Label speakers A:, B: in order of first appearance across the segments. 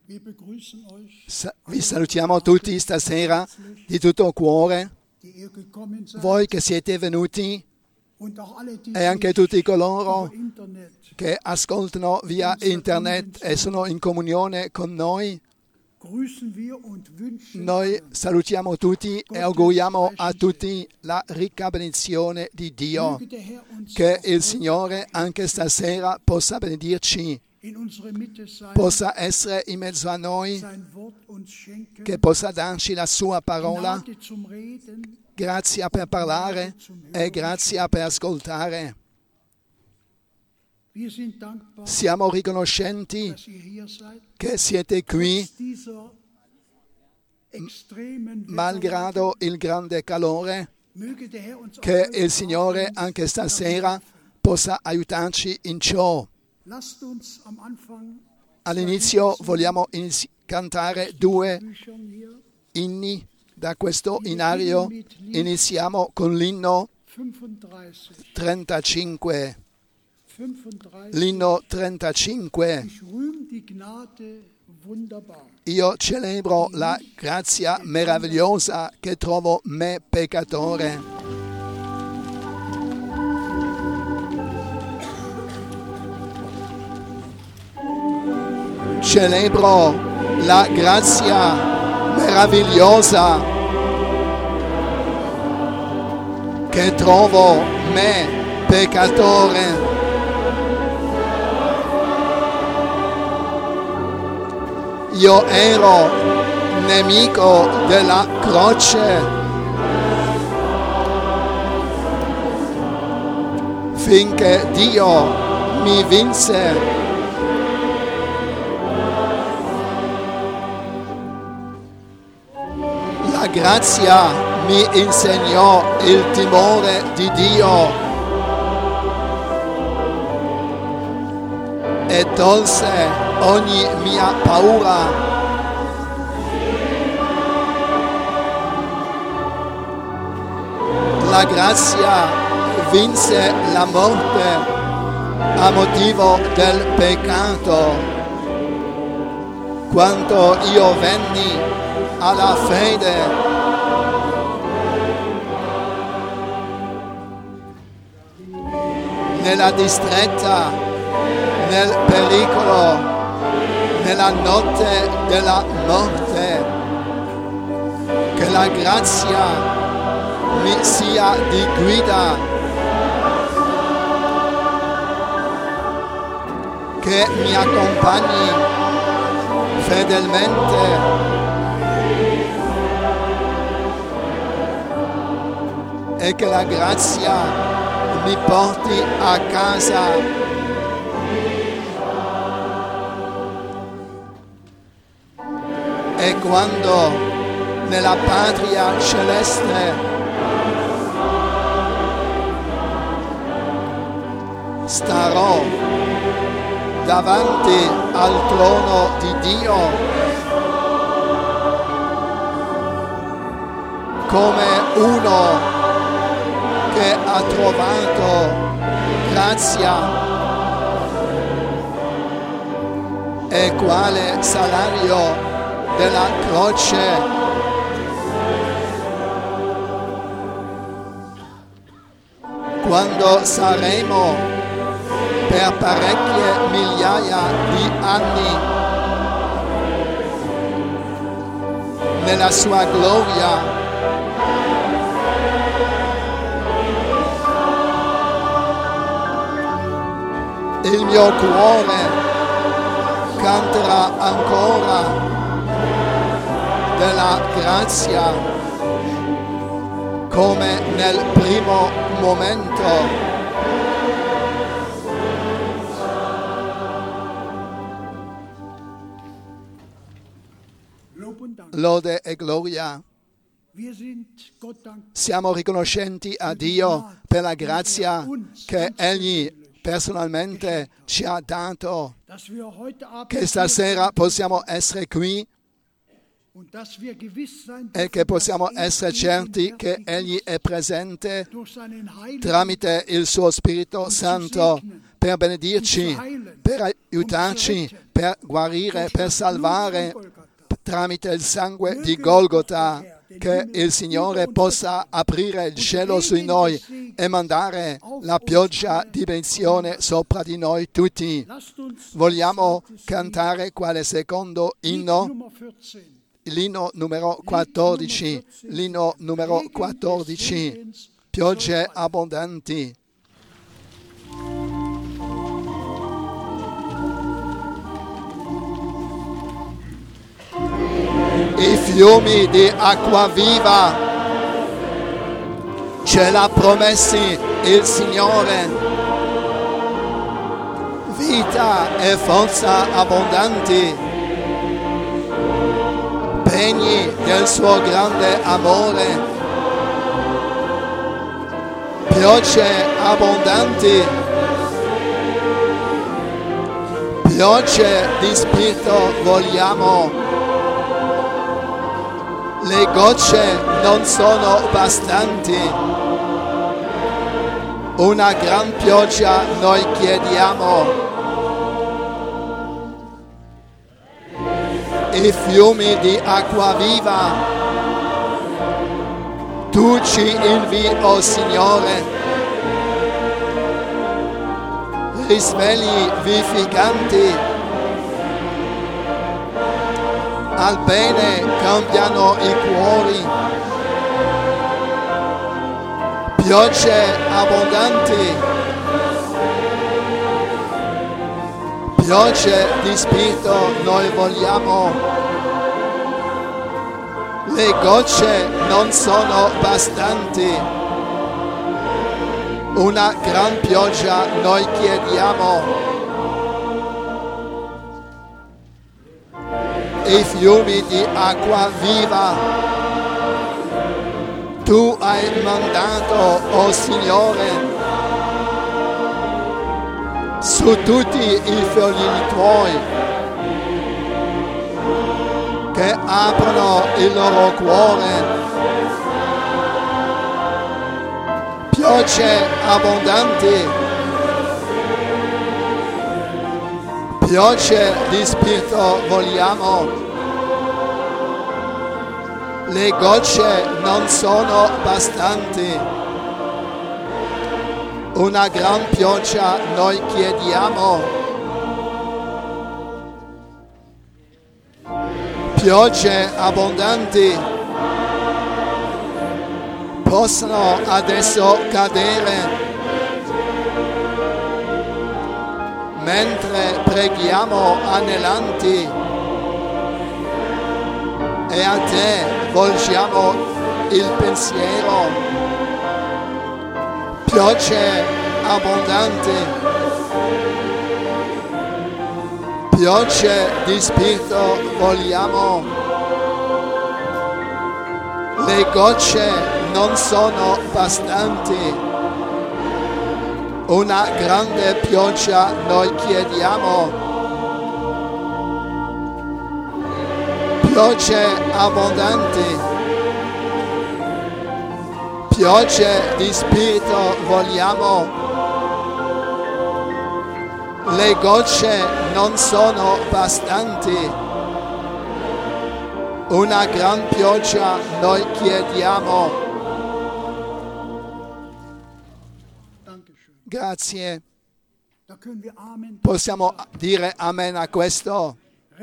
A: Vi salutiamo tutti stasera di tutto cuore, voi che siete venuti e anche tutti coloro che ascoltano via internet e sono in comunione con noi. Noi salutiamo tutti e auguriamo a tutti la ricca benedizione di Dio, che il Signore anche stasera possa benedirci, possa essere in mezzo a noi, che possa darci la sua parola, grazia per parlare e grazia per ascoltare. Siamo riconoscenti che siete qui, malgrado il grande calore, che il Signore anche stasera possa aiutarci in ciò. All'inizio vogliamo cantare 2 inni da questo inario. Iniziamo con l'inno 35. L'inno 35. Io celebro la grazia meravigliosa che trovo me peccatore. Celebro la grazia meravigliosa che trovo me peccatore. Io ero nemico della croce, finché Dio mi vinse. La grazia mi insegnò il timore di Dio e tolse ogni mia paura. La grazia vinse la morte a motivo del peccato. Quando io venni alla fede, nella distretta, nel pericolo, nella notte della morte, che la grazia mi sia di guida, che mi accompagni fedelmente, e che la grazia mi porti a casa. E quando nella patria celeste starò davanti al trono di Dio, come uno che ha trovato grazia, e quale salario della croce quando saremo per parecchie migliaia di anni nella sua gloria, il mio cuore canterà ancora della grazia come nel primo momento. Lode e gloria. Siamo riconoscenti a Dio per la grazia che Egli personalmente ci ha dato, che stasera possiamo essere qui e che possiamo essere certi che Egli è presente tramite il suo Spirito Santo per benedirci, per aiutarci, per guarire, per salvare tramite il sangue di Golgota. Che il Signore possa aprire il cielo su noi e mandare la pioggia di benedizione sopra di noi tutti. Vogliamo cantare quale secondo inno? L'inno numero 14. L'inno numero 14. Piogge abbondanti. I fiumi di acqua viva ce l'ha promessi il Signore, vita e forza abbondanti, pegni del suo grande amore, piogge abbondanti, piogge di spirito vogliamo. Le gocce non sono bastanti, una gran pioggia noi chiediamo. I fiumi di acqua viva, tu ci invii, o Signore, risvegli vivificanti. Al bene cambiano i cuori, piogge abbondanti, piogge di spirito noi vogliamo. Le gocce non sono bastanti, una gran pioggia noi chiediamo. I fiumi di acqua viva, tu hai mandato, o Signore, su tutti i figli tuoi, che aprono il loro cuore, piogge abbondanti, piogge di spirito vogliamo. Le gocce non sono bastanti, una gran pioggia noi chiediamo. Piogge abbondanti possono adesso cadere mentre preghiamo anelanti e a te volgiamo il pensiero. Piogge abbondanti, piogge di spirito vogliamo. Le gocce non sono bastanti, una grande pioggia noi chiediamo. Piogge abbondanti, piogge di spirito vogliamo. Le gocce non sono bastanti, una gran pioggia noi chiediamo. Grazie. Possiamo dire amen a questo.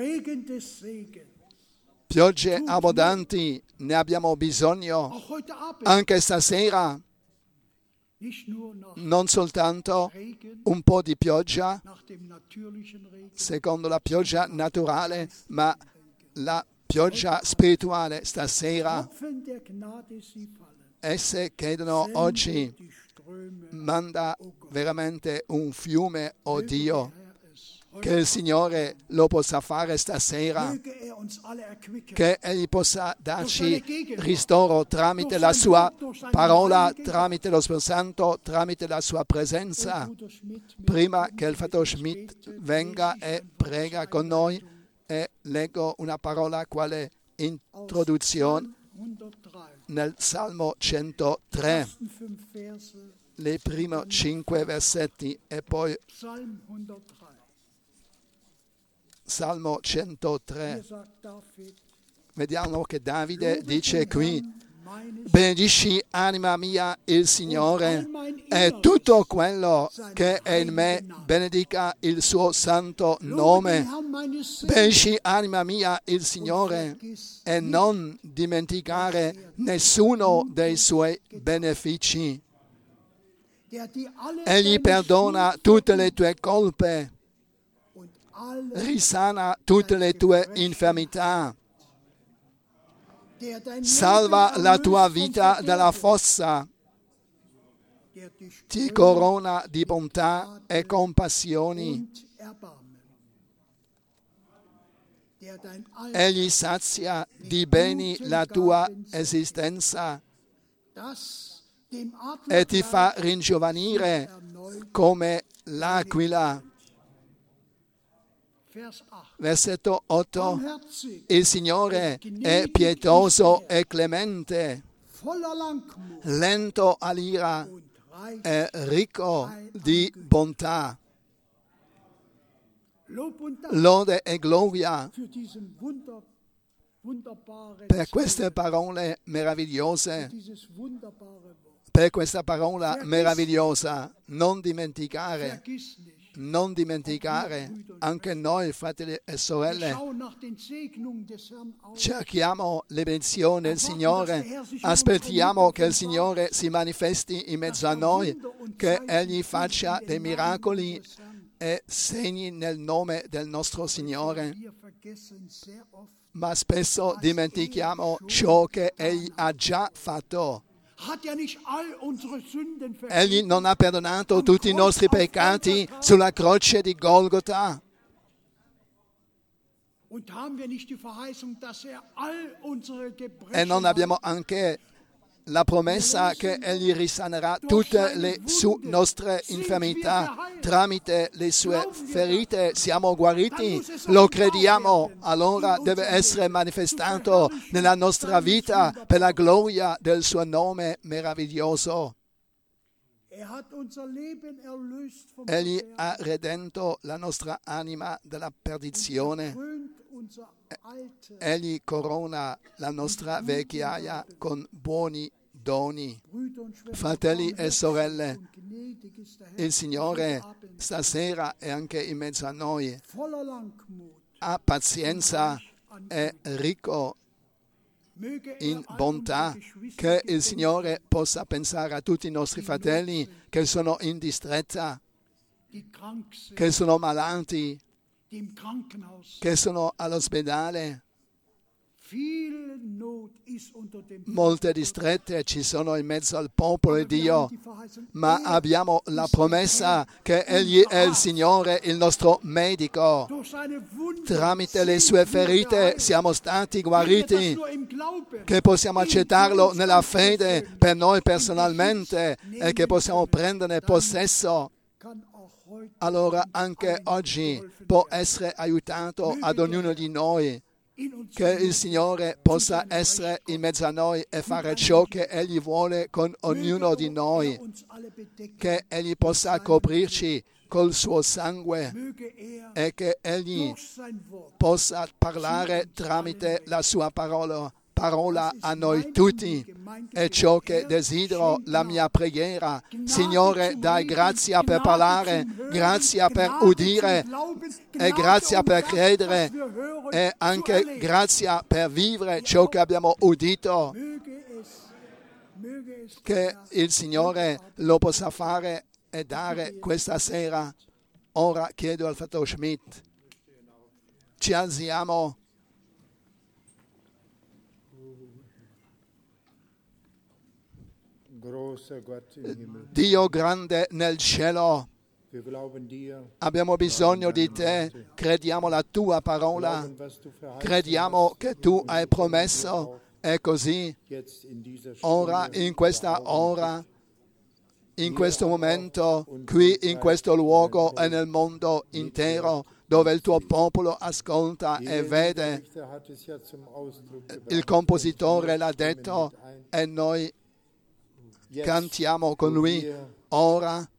A: Piogge abbondanti, ne abbiamo bisogno anche stasera, non soltanto un po' di pioggia secondo la pioggia naturale, ma la pioggia spirituale stasera. Esse cadono oggi, manda veramente un fiume, oh Dio. Che il Signore lo possa fare stasera, che Egli possa darci ristoro tramite la sua parola, tramite lo Spirito Santo, tramite la sua presenza. Prima che il fratello Schmidt venga e prega con noi, e leggo una parola quale introduzione nel Salmo 103, le prime 5 versetti e poi Salmo 103. Vediamo che Davide dice qui: benedici anima mia il Signore e tutto quello che è in me benedica il suo santo nome. Benedici anima mia il Signore e non dimenticare nessuno dei suoi benefici. Egli perdona tutte le tue colpe, risana tutte le tue infermità, salva la tua vita dalla fossa, ti corona di bontà e compassioni. Egli sazia di beni la tua esistenza e ti fa ringiovanire come l'aquila. Versetto 8. Il Signore è pietoso e clemente, lento all'ira e ricco di bontà. Lode e gloria per queste parole meravigliose, per questa parola meravigliosa. Non dimenticare, anche noi, fratelli e sorelle, cerchiamo le benedizioni del Signore, aspettiamo che il Signore si manifesti in mezzo a noi, che Egli faccia dei miracoli e segni nel nome del nostro Signore. Ma spesso dimentichiamo ciò che Egli ha già fatto. Egli non ha perdonato tutti i nostri peccati sulla croce di Golgota. E non abbiamo anche la promessa che Egli risanerà tutte le nostre infermità. Tramite le sue ferite siamo guariti. Lo crediamo, allora deve essere manifestato nella nostra vita per la gloria del suo nome meraviglioso. Egli ha redento la nostra anima dalla perdizione. Egli corona la nostra vecchiaia con buoni doni. Fratelli e sorelle, il Signore stasera è anche in mezzo a noi. Ha pazienza, è ricco in bontà. Che il Signore possa pensare a tutti i nostri fratelli che sono in distretta, che sono malati, che sono all'ospedale. Molte distrette ci sono in mezzo al popolo di Dio, ma abbiamo la promessa che Egli è il Signore, il nostro medico. Tramite le sue ferite siamo stati guariti, che possiamo accettarlo nella fede per noi personalmente e che possiamo prenderne possesso. Allora anche oggi può essere aiutato ad ognuno di noi. Che il Signore possa essere in mezzo a noi e fare ciò che Egli vuole con ognuno di noi. Che Egli possa coprirci col suo sangue e che Egli possa parlare tramite la sua parola a noi tutti. È ciò che desidero, la mia preghiera. Signore, dai grazia per parlare, grazia per udire e grazia per credere e anche grazia per vivere ciò che abbiamo udito. Che il Signore lo possa fare e dare questa sera. Ora chiedo al fratello Schmidt, ci alziamo. Dio grande nel cielo, abbiamo bisogno di te, crediamo la tua parola, crediamo che tu hai promesso, è così. Ora, in questa ora, in questo momento, qui in questo luogo e nel mondo intero, dove il tuo popolo ascolta e vede. Il compositore l'ha detto e noi cantiamo con lui. Ora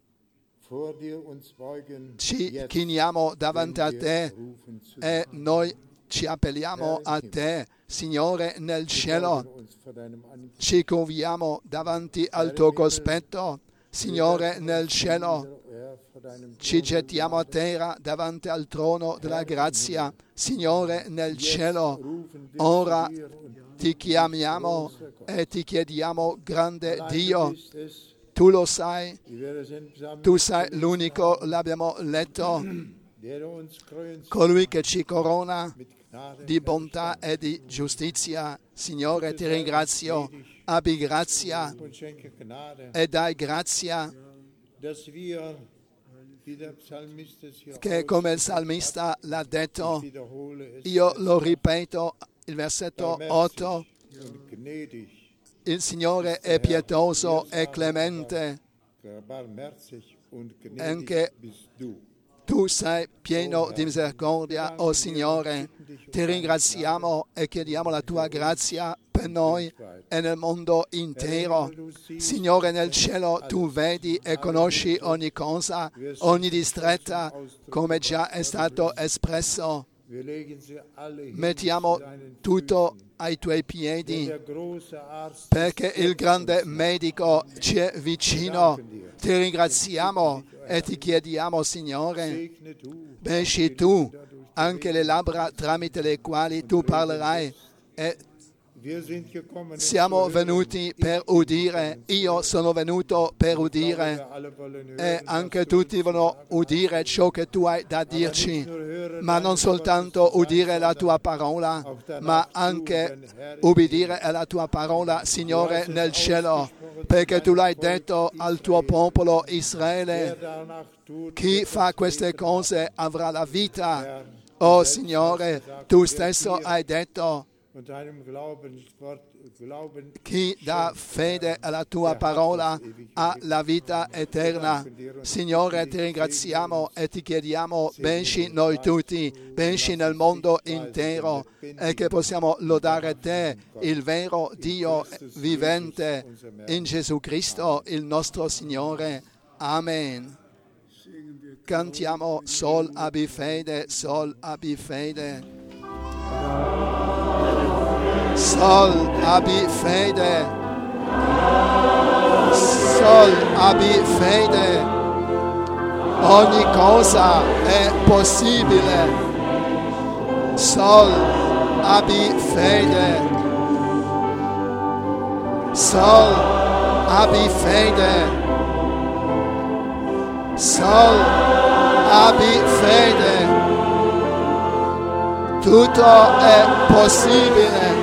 A: ci chiniamo davanti a te e noi ci appelliamo a te, Signore nel cielo. Ci curviamo davanti al tuo cospetto, Signore nel cielo. Ci gettiamo a terra davanti al trono della grazia, Signore nel cielo. Ora ti chiamiamo e ti chiediamo, grande Dio. Tu lo sai, tu sei l'unico, l'abbiamo letto, colui che ci corona di bontà e di giustizia. Signore, ti ringrazio, abbi grazia e dai grazia che, come il salmista l'ha detto, io lo ripeto, il versetto 8, il Signore è pietoso e clemente, anche tu sei pieno di misericordia, o Signore. Ti ringraziamo e chiediamo la tua grazia per noi e nel mondo intero. Signore nel cielo, tu vedi e conosci ogni cosa, ogni distretta, come già è stato espresso. Mettiamo tutto ai tuoi piedi, perché il grande medico ci è vicino. Ti ringraziamo e ti chiediamo, Signore, benedici tu anche le labbra tramite le quali tu parlerai. E siamo venuti per udire, io sono venuto per udire e anche tutti vogliono udire ciò che tu hai da dirci, ma non soltanto udire la tua parola, ma anche ubbidire alla tua parola, Signore nel cielo, perché tu l'hai detto al tuo popolo Israele, chi fa queste cose avrà la vita. Oh Signore, tu stesso hai detto, chi dà fede alla tua parola ha la vita eterna. Signore, ti ringraziamo e ti chiediamo, benedici noi tutti, benedici nel mondo intero, e che possiamo lodare te, il vero Dio vivente, in Gesù Cristo, il nostro Signore. Amen. Cantiamo Sol abbi fede, Sol abbi fede. Sol abbi fede, Sol abbi fede, ogni cosa è possibile. Sol abbi fede, Sol abbi fede, Sol abbi fede. Tutto è possibile.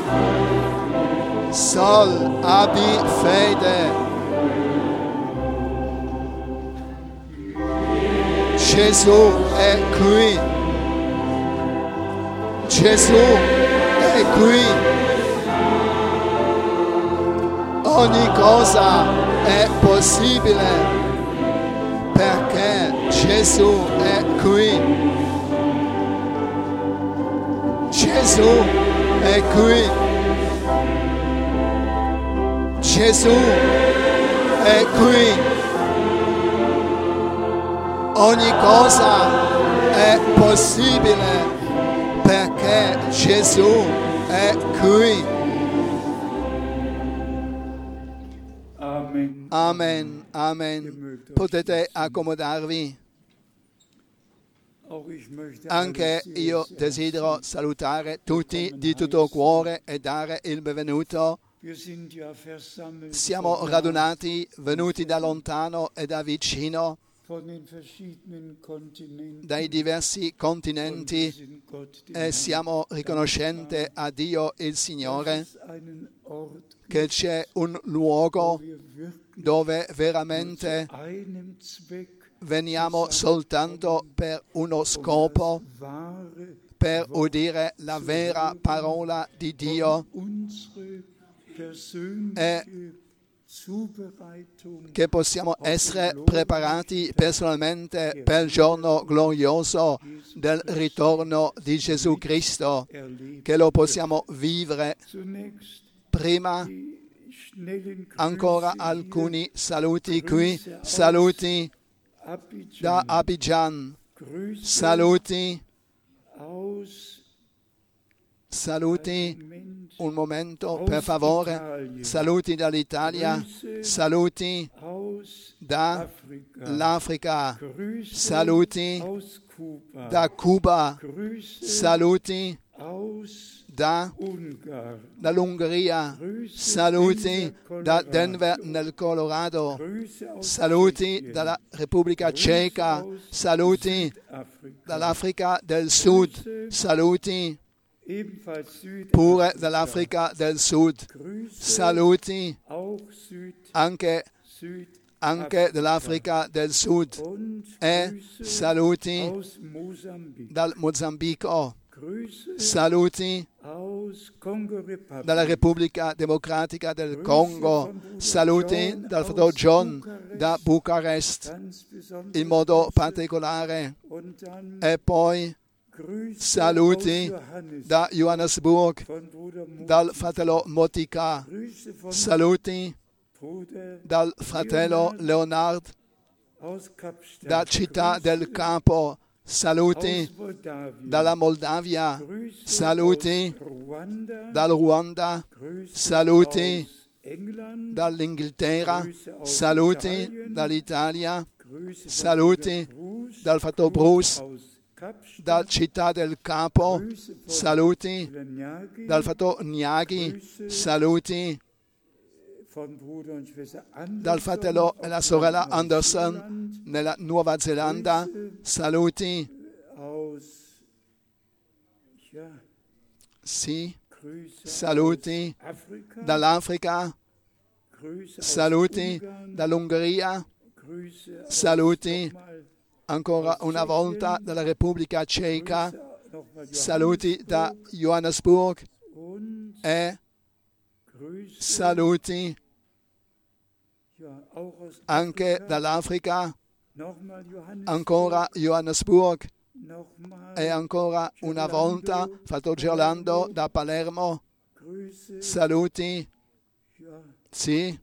A: Sol abbi fede. Gesù è qui. Gesù è qui. Ogni cosa è possibile perché Gesù è qui. Gesù è qui. Gesù è qui. Ogni cosa è possibile perché Gesù è qui.
B: Amen.
A: Amen. Amen. Potete accomodarvi. Anche io desidero salutare tutti di tutto cuore e dare il benvenuto. Siamo radunati, venuti da lontano e da vicino, dai diversi continenti, e siamo riconoscenti a Dio il Signore che c'è un luogo dove veramente veniamo soltanto per uno scopo, per udire la vera parola di Dio e che possiamo essere preparati personalmente per il giorno glorioso del ritorno di Gesù Cristo, che lo possiamo vivere. Prima ancora alcuni saluti qui, saluti da Abidjan, saluti, un momento per favore, saluti dall'Italia, saluti dall'Africa, saluti da Cuba, saluti dall'Ungheria, saluti da Denver nel Colorado, saluti dalla Repubblica Ceca, saluti dall'Africa del Sud, saluti pure dall'Africa del Sud, saluti anche dell'Africa del Sud e saluti dal Mozambico, saluti dalla Repubblica Democratica del Congo, saluti dal fratello John da Bucarest in modo particolare e poi saluti da Johannesburg dal fratello Motica, saluti dal fratello Leonard da Città del Capo, saluti dalla Moldavia, saluti dal Ruanda, saluti dall'Inghilterra, saluti dall'Italia, saluti dal fratello Bruce da Città del Capo, saluti dal fratello Nyagi, saluti dal fratello e la sorella Anderson nella Nuova Zelanda, saluti, sì, saluti dall'Africa, saluti dall'Ungheria, saluti ancora una volta dalla Repubblica Ceca, saluti da Johannesburg e saluti anche dall'Africa, ancora Johannesburg e ancora una volta fratello Gerlando da Palermo, saluti, sì,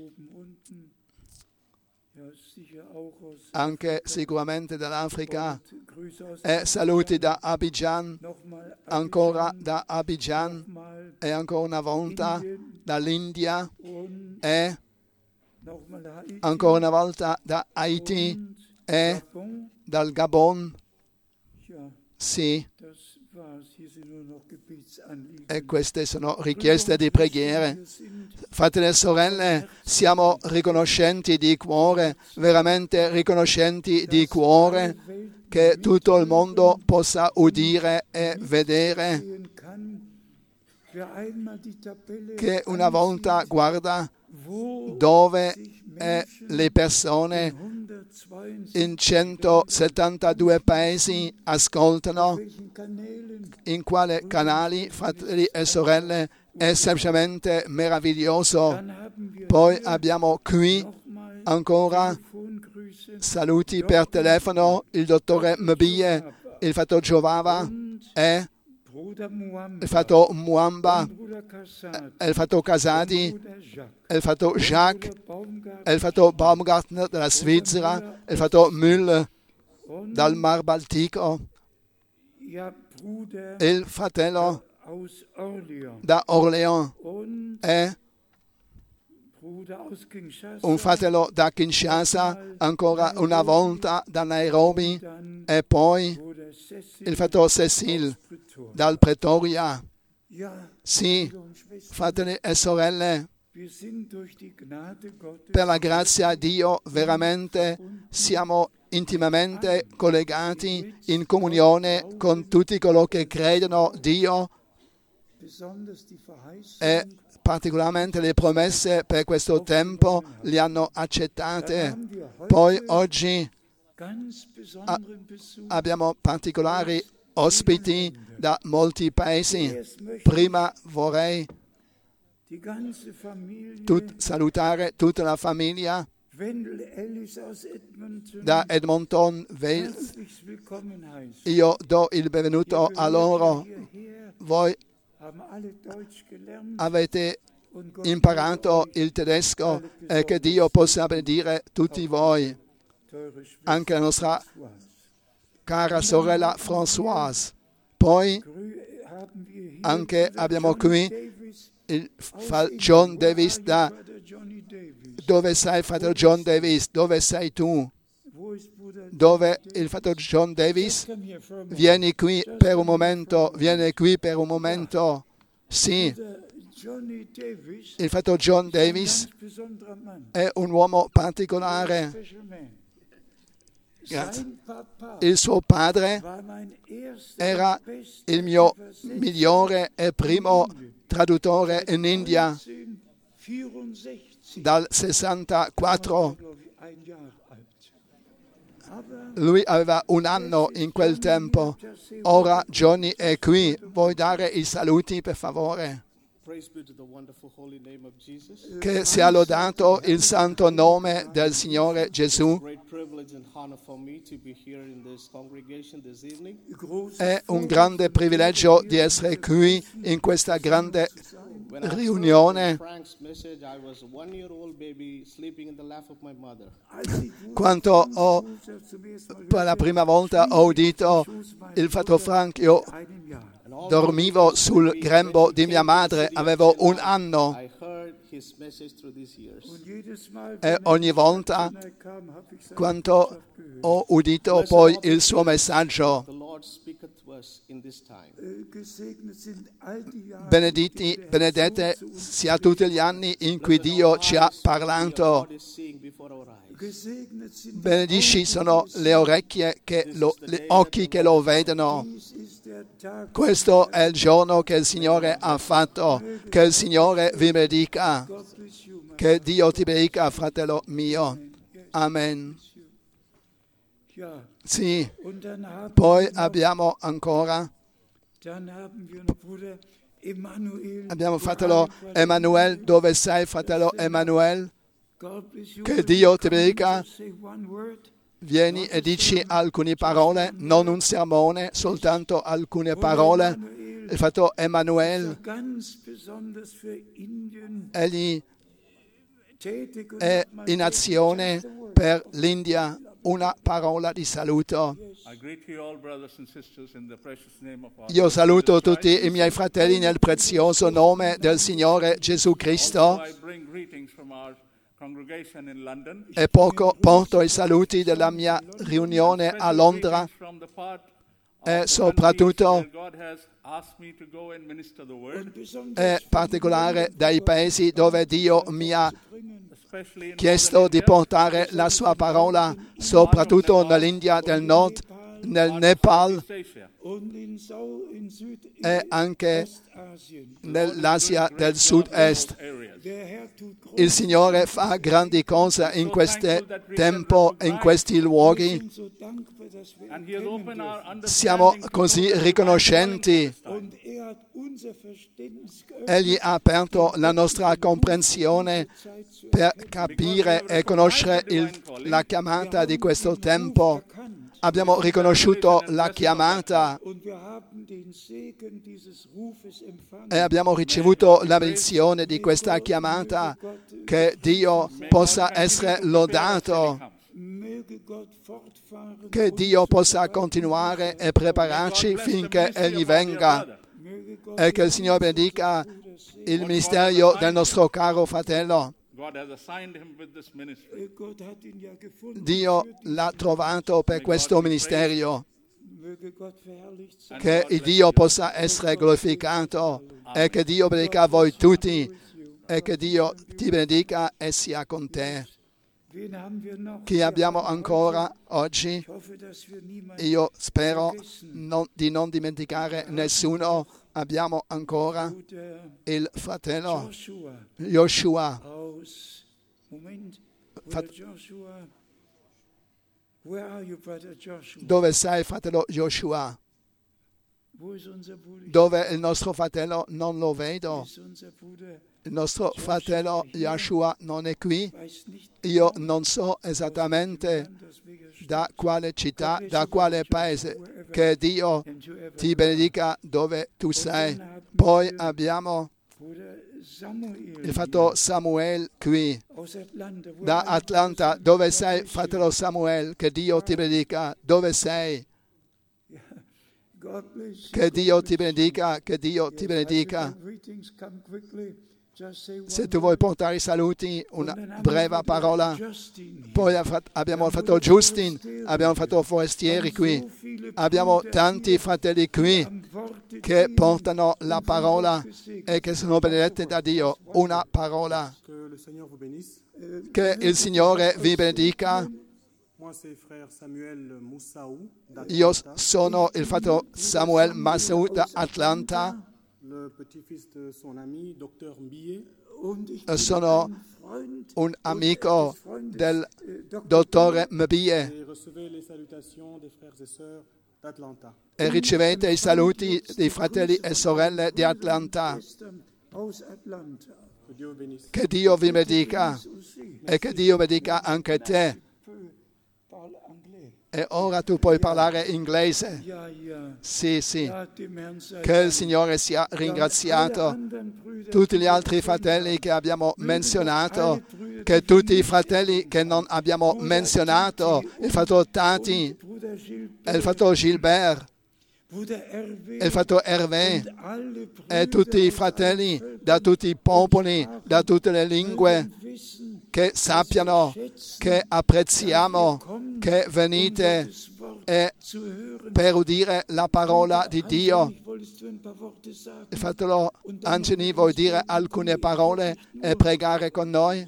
A: anche sicuramente dall'Africa e saluti da Abidjan, ancora da Abidjan e ancora una volta dall'India e ancora una volta da Haiti e dal Gabon, sì, e queste sono richieste di preghiere. Fratelli e sorelle, siamo riconoscenti di cuore, veramente riconoscenti di cuore, che tutto il mondo possa udire e vedere, che una volta guarda dove le persone in 172 paesi ascoltano, in quale canali, fratelli e sorelle, è semplicemente meraviglioso. Poi abbiamo qui ancora saluti per telefono il dottore Mbie, il fratello Giovava e il fratello Muamba, il fratello Casadi, il fratello Jacques, il fratello Baumgartner dalla Svizzera, il fratello Müller dal Mar Baltico, il fratello da Orléans e un fratello da Kinshasa, ancora una volta da Nairobi e poi il fratello Cecil dal Pretoria. Sì, fratelli e sorelle, per la grazia di Dio veramente siamo intimamente collegati in comunione con tutti coloro che credono Dio e particolarmente le promesse per questo tempo le hanno accettate. Poi oggi abbiamo particolari ospiti da molti paesi. Prima vorrei salutare tutta la famiglia da Edmonton. Io do il benvenuto a loro. Voi avete imparato il tedesco e che Dio possa benedire tutti voi, anche la nostra cara sorella Françoise. Poi anche abbiamo qui il John Davis. Dove sei, fratello John Davis? Dove sei tu? Dove il fratello John Davis? Vieni qui per un momento. Sì. Il fratello John Davis è un uomo particolare. Grazie. Il suo padre era il mio migliore e primo traduttore in India dal 64. Lui aveva un anno in quel tempo. Ora Johnny è qui. Vuoi dare i saluti, per favore? Che sia lodato il santo nome del Signore Gesù. È un grande privilegio di essere qui in questa grande riunione. Quando per la prima volta ho udito il fratello Frank, io dormivo sul grembo di mia madre, avevo un anno, e ogni volta quando ho udito poi il suo messaggio, benedete sia tutti gli anni in cui Dio ci ha parlato. Benedici sono le orecchie, gli occhi che lo vedono. Questo è il giorno che il Signore ha fatto. Che il Signore vi benedica. Che Dio ti benedica, fratello mio. Amen. Sì. Poi abbiamo ancora fratello Emanuele. Dove sei, fratello Emanuele? Che Dio ti benedica. Vieni e dici alcune parole, non un sermone, soltanto alcune parole. Il fratello Emanuele, egli è in azione per l'India. Una parola di saluto. Io saluto tutti i miei fratelli nel prezioso nome del Signore Gesù Cristo. E porto i saluti della mia riunione a Londra e soprattutto in particolare dai paesi dove Dio mi ha chiesto di portare la sua parola, soprattutto nell'India del Nord, nel Nepal e anche nell'Asia del Sud-Est. Il Signore fa grandi cose in questo tempo, in questi luoghi. Siamo così riconoscenti. Egli ha aperto la nostra comprensione per capire e conoscere la chiamata di questo tempo. Abbiamo riconosciuto la chiamata e abbiamo ricevuto la benedizione di questa chiamata. Che Dio possa essere lodato, che Dio possa continuare e prepararci finché Egli venga, e che il Signore benedica il ministero del nostro caro fratello. Dio l'ha trovato per questo ministero. Che il Dio possa essere glorificato e che Dio benedica voi tutti e che Dio ti benedica e sia con te. Chi abbiamo ancora oggi? Io spero di non dimenticare nessuno. Abbiamo ancora il fratello Joshua. Dove sei, fratello Joshua? Dove è il nostro fratello? Non lo vedo. Il nostro fratello Yeshua non è qui. Io non so esattamente da quale città, da quale paese. Che Dio ti benedica dove tu sei. Poi abbiamo il fratello Samuel qui, da Atlanta. Dove sei, fratello Samuel? Che Dio ti benedica. Dove sei? Che Dio ti benedica, che Dio ti benedica. Se tu vuoi portare i saluti, una breve parola. Poi abbiamo il fratello Justin, abbiamo il fratello Forestieri qui. Abbiamo tanti fratelli qui che portano la parola e che sono benedetti da Dio. Una parola. Che il Signore vi benedica. Io sono il fratello Samuel Massaou da Atlanta. Sono un amico del dottore Mbie e ricevete i saluti dei fratelli e sorelle di Atlanta. Che Dio vi benedica e che Dio benedica anche te. E ora tu puoi parlare inglese. Sì, sì. Che il Signore sia ringraziato. Tutti gli altri fratelli che abbiamo menzionato, che tutti i fratelli che non abbiamo menzionato, il fratello Tati, il fratello Gilbert, il fratello Hervé, e tutti i fratelli da tutti i popoli, da tutte le lingue, che sappiano che apprezziamo che venite per udire la parola di Dio. Il fratello Angeli vuoi dire alcune parole e pregare con noi?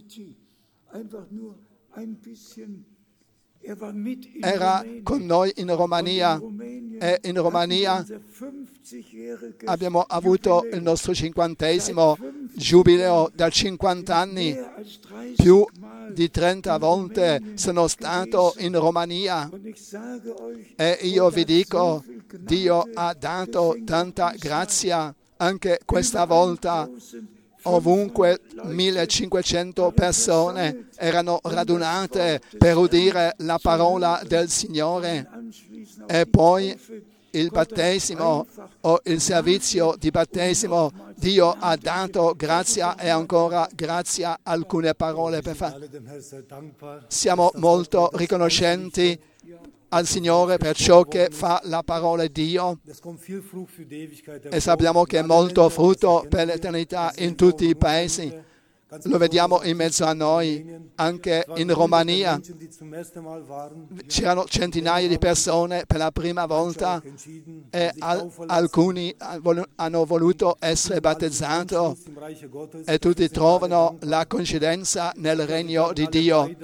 A: Era con noi in Romania e in Romania abbiamo avuto il nostro 50° giubileo da 50 anni. Più di 30 volte sono stato in Romania e io vi dico, Dio ha dato tanta grazia anche questa volta. Ovunque 1500 persone erano radunate per udire la parola del Signore e poi il battesimo o il servizio di battesimo. Dio ha dato grazia e ancora grazia. Alcune parole per fare. Siamo molto riconoscenti al Signore per ciò che fa la parola di Dio e sappiamo che è molto frutto per l'eternità in tutti i paesi. Lo vediamo in mezzo a noi, anche in Romania. C'erano centinaia di persone per la prima volta e alcuni hanno voluto essere battezzati e tutti trovano la coincidenza nel regno di Dio.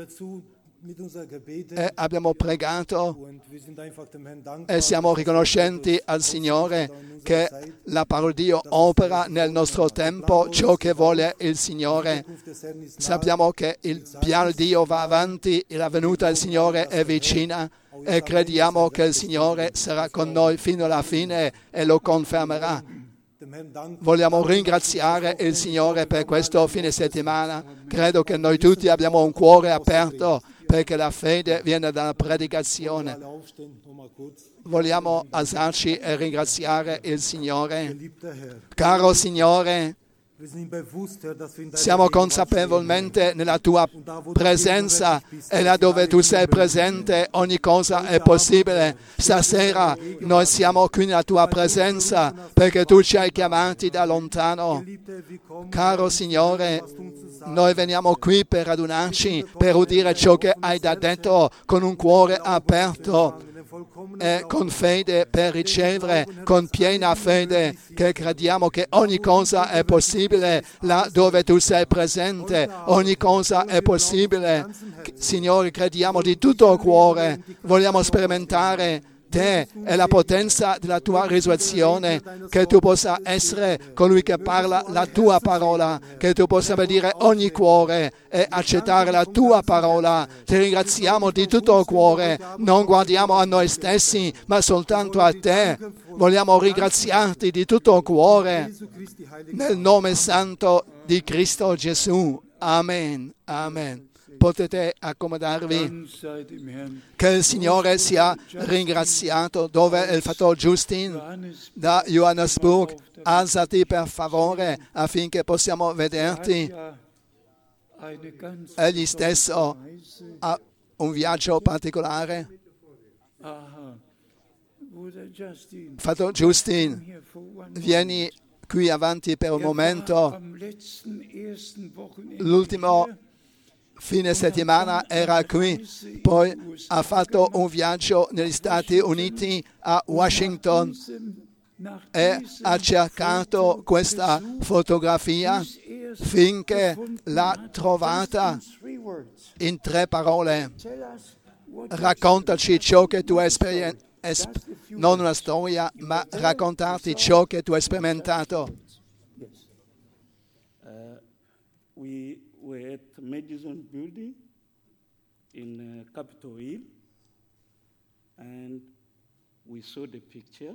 A: E abbiamo pregato e siamo riconoscenti al Signore che la parola di Dio opera nel nostro tempo ciò che vuole il Signore. Sappiamo che il piano di Dio va avanti e la venuta del Signore è vicina e crediamo che il Signore sarà con noi fino alla fine e lo confermerà. Vogliamo ringraziare il Signore per questo fine settimana. Credo che noi tutti abbiamo un cuore aperto perché la fede viene dalla predicazione. Vogliamo alzarci e ringraziare il Signore. Caro Signore, siamo consapevolmente nella Tua presenza e là dove Tu sei presente ogni cosa è possibile. Stasera noi siamo qui nella Tua presenza perché Tu ci hai chiamati da lontano. Caro Signore, noi veniamo qui per radunarci, per udire ciò che hai da detto con un cuore aperto e con fede per ricevere, con piena fede, che crediamo che ogni cosa è possibile là dove Tu sei presente, ogni cosa è possibile. Signore, crediamo di tutto il cuore, vogliamo sperimentare te e la potenza della tua risurrezione, che tu possa essere colui che parla la tua parola, che tu possa benedire ogni cuore e accettare la tua parola. Ti ringraziamo di tutto il cuore, non guardiamo a noi stessi, ma soltanto a te. Vogliamo ringraziarti di tutto il cuore, nel nome santo di Cristo Gesù. Amen. Amen. Potete accomodarvi. Che il Signore sia ringraziato. Dove è il fattore Justin da Johannesburg? Alzati per favore affinché possiamo vederti. Egli stesso ha un viaggio particolare. Fattore Justin, vieni qui avanti per un momento. L'ultimo fine settimana era qui, poi ha fatto un viaggio negli Stati Uniti a Washington e ha cercato questa fotografia finché l'ha trovata in 3 parole. Raccontaci ciò che tu hai sperimentato, non una storia, ma raccontarti ciò che tu hai sperimentato.
B: We were at Madison Building in Capitol Hill, and we saw the picture.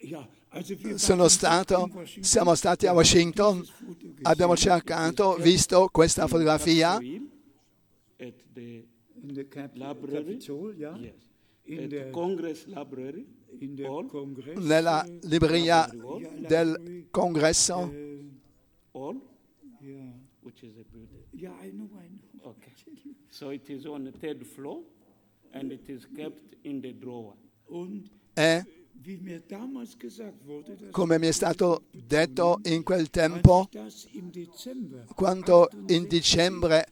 A: Siamo stati a Washington, abbiamo cercato, visto questa fotografia
B: At the library, yes. At the Congress Library,
A: nella libreria del Congresso.
B: Hall, which is a building.
C: Yeah, I know.
B: Okay. So it is on the 3rd floor, and it is kept in the drawer.
A: E
C: wie mir damals gesagt wurde,
A: come mi è stato detto in quel tempo, quando in dicembre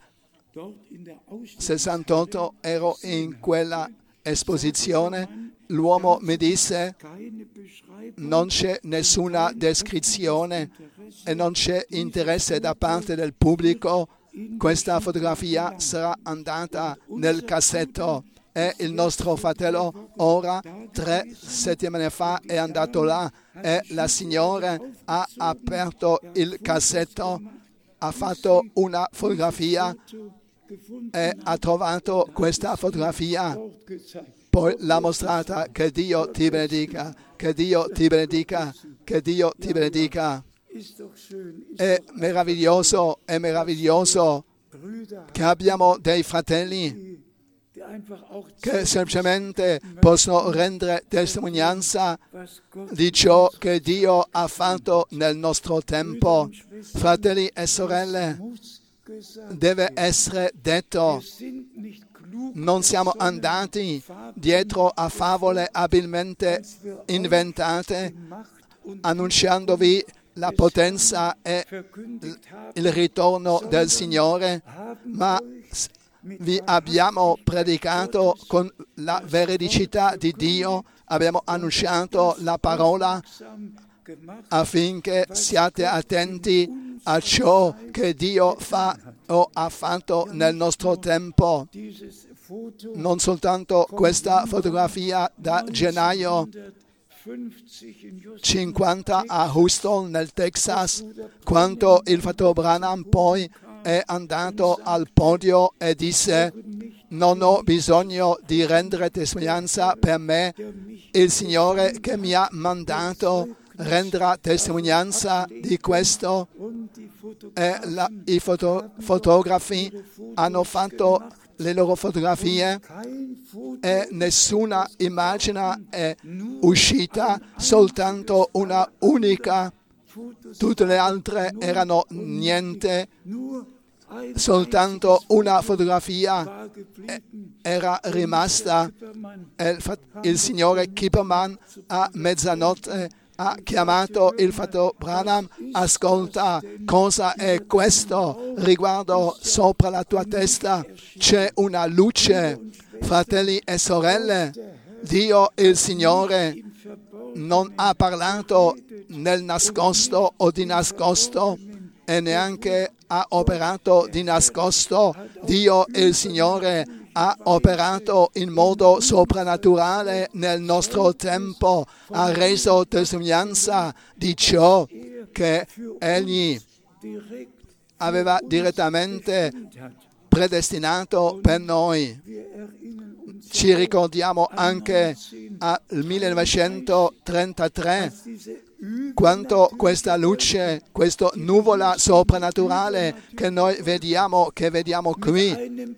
A: 68 ero in quella esposizione, l'uomo mi disse: non c'è nessuna descrizione e non c'è interesse da parte del pubblico, questa fotografia sarà andata nel cassetto. E il nostro fratello ora 3 settimane fa è andato là e la signora ha aperto il cassetto, ha fatto una fotografia e ha trovato questa fotografia. Poi l'ha mostrata. Che Dio ti benedica, che Dio ti benedica, che Dio ti benedica. È meraviglioso che abbiamo dei fratelli che semplicemente possono rendere testimonianza di ciò che Dio ha fatto nel nostro tempo. Fratelli e sorelle, deve essere detto: non siamo andati dietro a favole abilmente inventate, annunciandovi la potenza e il ritorno del Signore, ma vi abbiamo predicato con la veridicità di Dio, abbiamo annunciato la parola affinché siate attenti a ciò che Dio fa o ha fatto nel nostro tempo. Non soltanto questa fotografia da gennaio 50 a Houston nel Texas, quando il fattore Branham poi è andato al podio e disse: non ho bisogno di rendere testimonianza per me, il Signore che mi ha mandato renderà testimonianza di questo. E i fotografi hanno fatto le loro fotografie e nessuna immagine è uscita, soltanto una unica. Tutte le altre erano niente, soltanto una fotografia era rimasta. Il signore Kipperman a mezzanotte ha chiamato il fattore Branham: ascolta, cosa è questo? Riguardo sopra la tua testa c'è una luce. Fratelli e sorelle, Dio il Signore non ha parlato nel nascosto o di nascosto e neanche ha operato di nascosto. Dio il Signore ha operato in modo soprannaturale nel nostro tempo, ha reso testimonianza di ciò che Egli aveva direttamente predestinato per noi. Ci ricordiamo anche al 1933 quanto questa luce, questa nuvola soprannaturale che noi vediamo qui,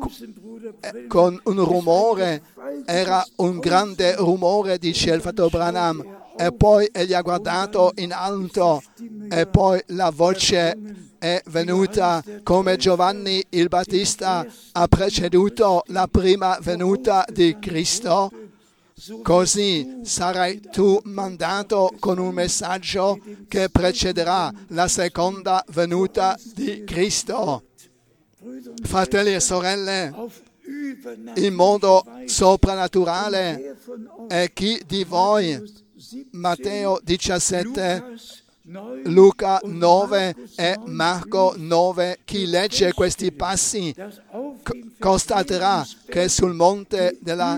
A: con un rumore, era un grande rumore, dice il fratello Branham, e poi egli ha guardato in alto e poi la voce è venuta come Giovanni il Battista ha preceduto la prima venuta di Cristo. Così sarai tu mandato con un messaggio che precederà la seconda venuta di Cristo. Fratelli e sorelle, in modo soprannaturale, e chi di voi, Matteo 17, Luca 9 e Marco 9, chi legge questi passi constaterà che sul monte della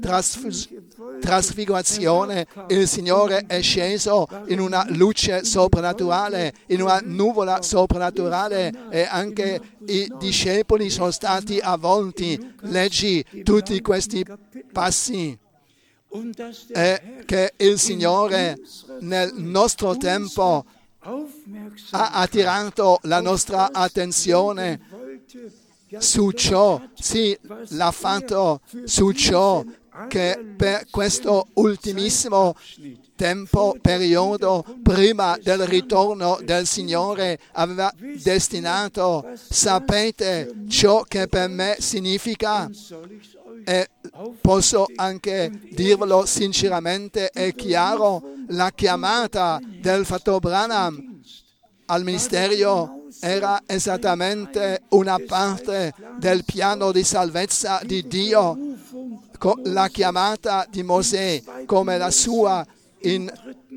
A: trasfigurazione il Signore è sceso in una luce soprannaturale, in una nuvola soprannaturale, e anche i discepoli sono stati avvolti. Leggi tutti questi passi. E che il Signore nel nostro tempo ha attirato la nostra attenzione su ciò, sì, l'ha fatto su ciò che per questo ultimissimo periodo, prima del ritorno del Signore, aveva destinato. Sapete ciò che per me significa? E posso anche dirvelo sinceramente e chiaro, la chiamata del fratello Branham al ministero era esattamente una parte del piano di salvezza di Dio. La chiamata di Mosè come la sua in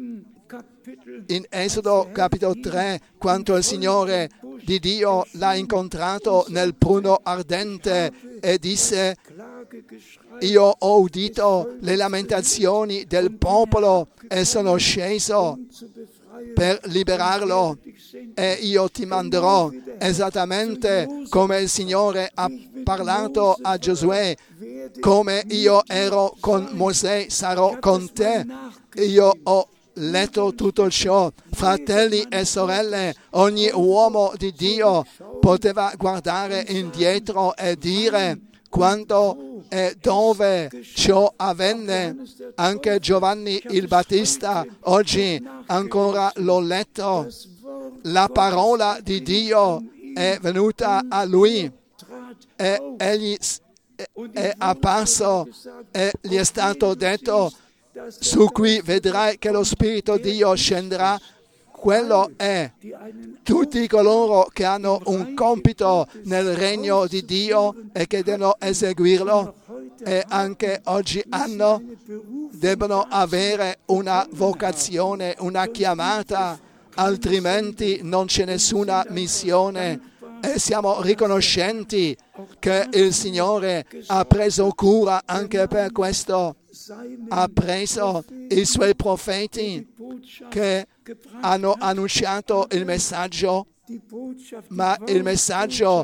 A: Esodo capitolo 3, quando il Signore di Dio l'ha incontrato nel pruno ardente e disse: io ho udito le lamentazioni del popolo e sono sceso per liberarlo, e io ti manderò, esattamente come il Signore ha parlato a Giosuè: come io ero con Mosè sarò con te. Io ho letto tutto ciò. Fratelli e sorelle, ogni uomo di Dio poteva guardare indietro e dire: quando e dove ciò avvenne. Anche Giovanni il Battista, oggi ancora l'ho letto, la parola di Dio è venuta a lui e egli è apparso e gli è stato detto: su cui vedrai che lo Spirito di Dio scenderà. Quello è tutti coloro che hanno un compito nel regno di Dio e che devono eseguirlo, e anche oggi debbono avere una vocazione, una chiamata, altrimenti non c'è nessuna missione. E siamo riconoscenti che il Signore ha preso cura anche per questo. Ha preso i suoi profeti che hanno annunciato il messaggio, ma il messaggio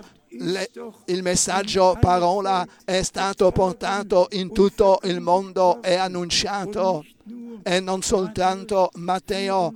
A: parola è stato portato in tutto il mondo e annunciato, e non soltanto Matteo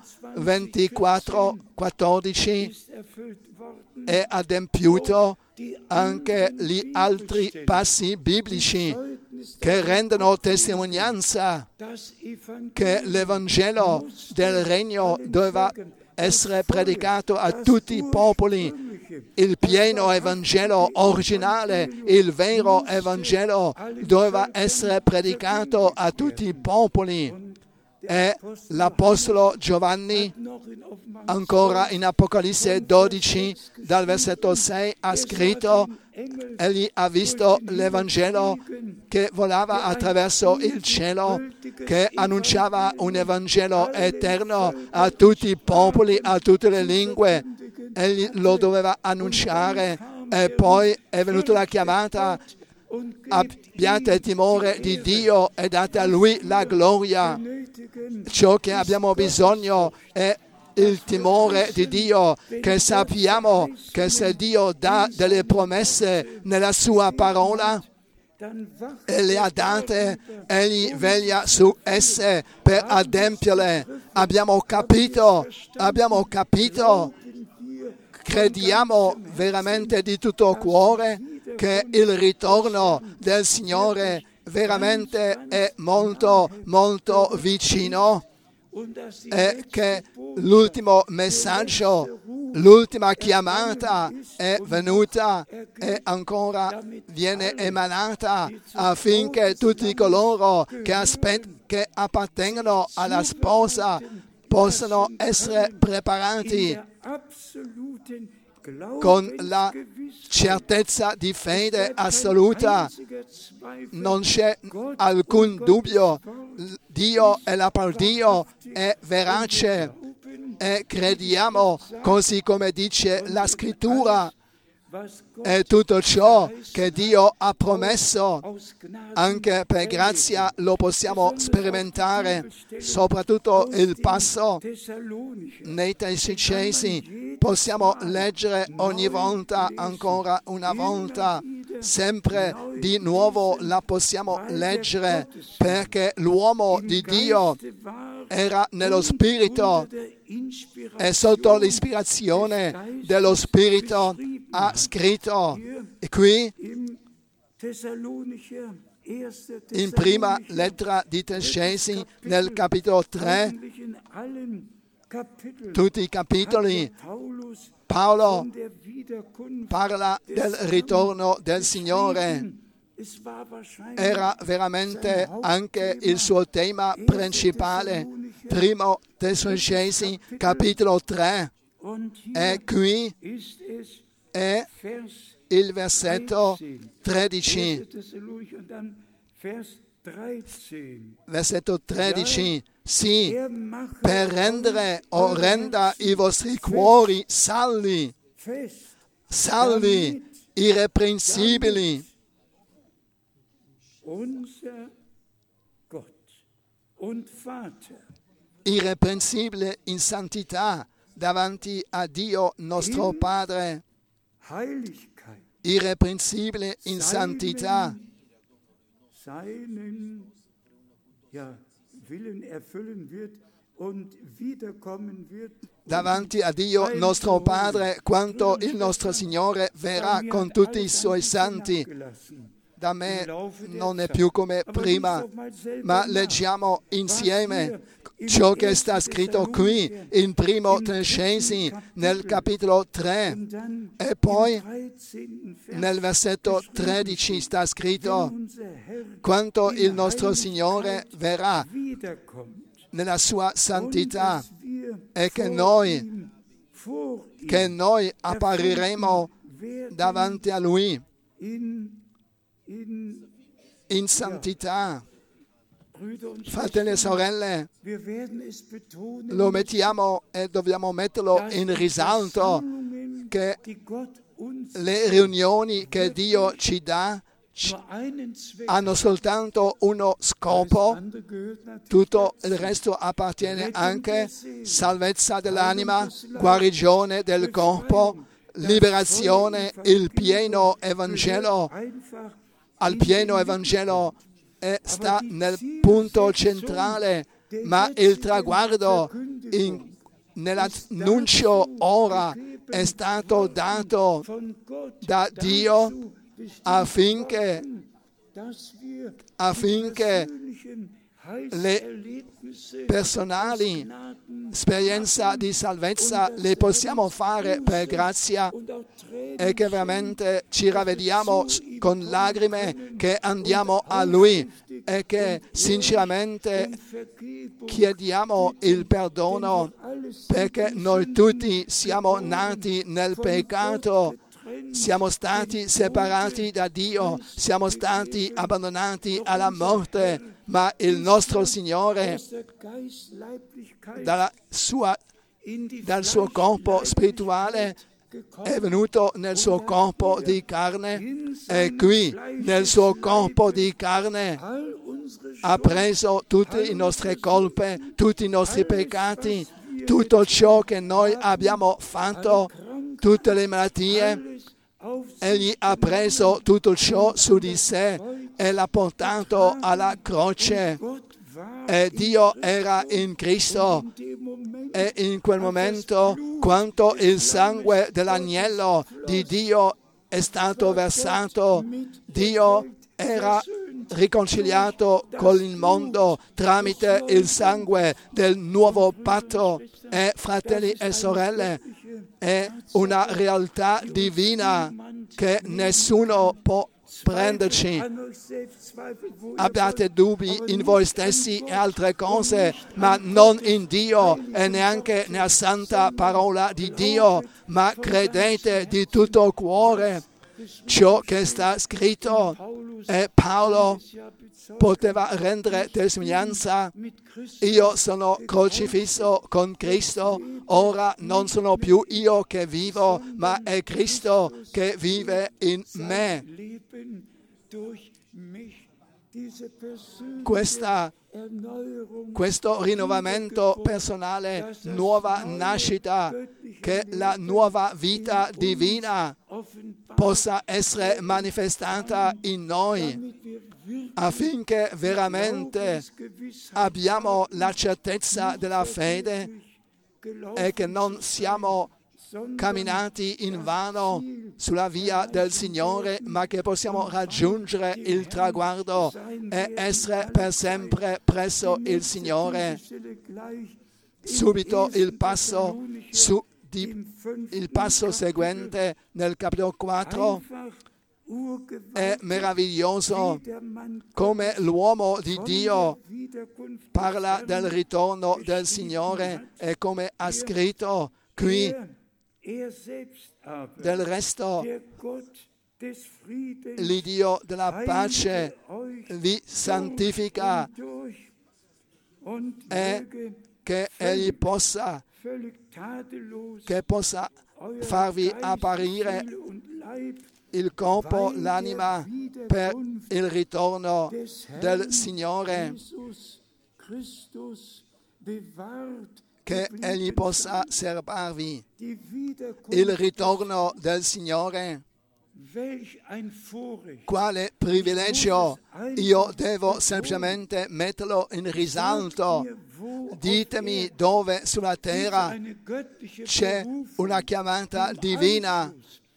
A: 24:14 è adempiuto, anche gli altri passi biblici che rendono testimonianza che l'Evangelo del Regno doveva essere predicato a tutti i popoli, il pieno Evangelo originale, il vero Evangelo doveva essere predicato a tutti i popoli. E l'Apostolo Giovanni, ancora in Apocalisse 12, dal versetto 6, ha scritto: egli ha visto l'Evangelo che volava attraverso il cielo, che annunciava un Evangelo eterno a tutti i popoli, a tutte le lingue. Egli lo doveva annunciare, e poi è venuta la chiamata: abbiate timore di Dio e date a Lui la gloria. Ciò che abbiamo bisogno è il timore di Dio, che sappiamo che se Dio dà delle promesse nella sua parola e le ha date, egli veglia su esse per adempierle. Abbiamo capito, crediamo veramente di tutto cuore che il ritorno del Signore veramente è molto, molto vicino e che l'ultimo messaggio, l'ultima chiamata è venuta e ancora viene emanata affinché tutti coloro che appartengono alla sposa possano essere preparati con la certezza di fede assoluta. Non c'è alcun dubbio, Dio e la parola Dio è verace e crediamo così come dice la Scrittura. E tutto ciò che Dio ha promesso, anche per grazia, lo possiamo sperimentare, soprattutto il passo nei Tessalonicesi. Possiamo leggere ogni volta, ancora una volta, sempre di nuovo la possiamo leggere, perché l'uomo di Dio era nello Spirito e sotto l'ispirazione dello Spirito ha scritto. E qui, in prima lettera di Tessalonicesi, nel capitolo 3, tutti i capitoli, Paolo parla del ritorno del Signore. Era veramente anche il suo tema principale. Primo Tessalonicesi, capitolo 3. E qui è il versetto 13. Versetto 13. Sì, per rendere o renda i vostri cuori saldi, irreprensibili. Irreprensibile in santità davanti a Dio nostro Padre. Irreprensibile in santità. Davanti a Dio nostro Padre, quanto il nostro Signore verrà con tutti i suoi santi. Da me non è più come prima, ma leggiamo insieme ciò che sta scritto qui in primo Tessalonicesi nel capitolo 3 e poi nel versetto 13 sta scritto quanto il nostro Signore verrà nella sua santità e che noi appariremo davanti a Lui in santità. Fratelli e sorelle, lo mettiamo e dobbiamo metterlo in risalto che le riunioni che Dio ci dà hanno soltanto uno scopo, tutto il resto appartiene anche salvezza dell'anima, guarigione del corpo, liberazione, il pieno Evangelo, al pieno Evangelo sta nel punto centrale, ma il traguardo nell'annuncio ora è stato dato da Dio affinché le personali esperienze di salvezza le possiamo fare per grazia e che veramente ci ravvediamo con lacrime che andiamo a Lui e che sinceramente chiediamo il perdono perché noi tutti siamo nati nel peccato. Siamo stati separati da Dio, siamo stati abbandonati alla morte, ma il nostro Signore, dal suo corpo spirituale, è venuto nel suo corpo di carne e qui nel suo corpo di carne ha preso tutte le nostre colpe, tutti i nostri peccati, tutto ciò che noi abbiamo fatto, tutte le malattie. Egli ha preso tutto ciò su di sé e l'ha portato alla croce. E Dio era in Cristo e in quel momento, quando il sangue dell'agnello di Dio è stato versato, Dio era riconciliato con il mondo tramite il sangue del nuovo patto. E fratelli e sorelle, è una realtà divina che nessuno può prenderci. Abbiate dubbi in voi stessi e altre cose, ma non in Dio e neanche nella santa parola di Dio, ma credete di tutto cuore ciò che sta scritto. E Paolo poteva rendere testimonianza: io sono crocifisso con Cristo, ora non sono più io che vivo, ma è Cristo che vive in me. Questo rinnovamento personale, nuova nascita, che la nuova vita divina possa essere manifestata in noi, affinché veramente abbiamo la certezza della fede e che non siamo camminati invano sulla via del Signore, ma che possiamo raggiungere il traguardo e essere per sempre presso il Signore. Subito il passo seguente nel capitolo 4 è meraviglioso, come l'uomo di Dio parla del ritorno del Signore e come ha scritto qui. Del resto, l'Iddio della pace vi santifica e che Egli possa farvi apparire il corpo, l'anima per il ritorno del Signore, che Egli possa servirvi. Il ritorno del Signore. Quale privilegio! Io devo semplicemente metterlo in risalto. Ditemi dove sulla terra c'è una chiamata divina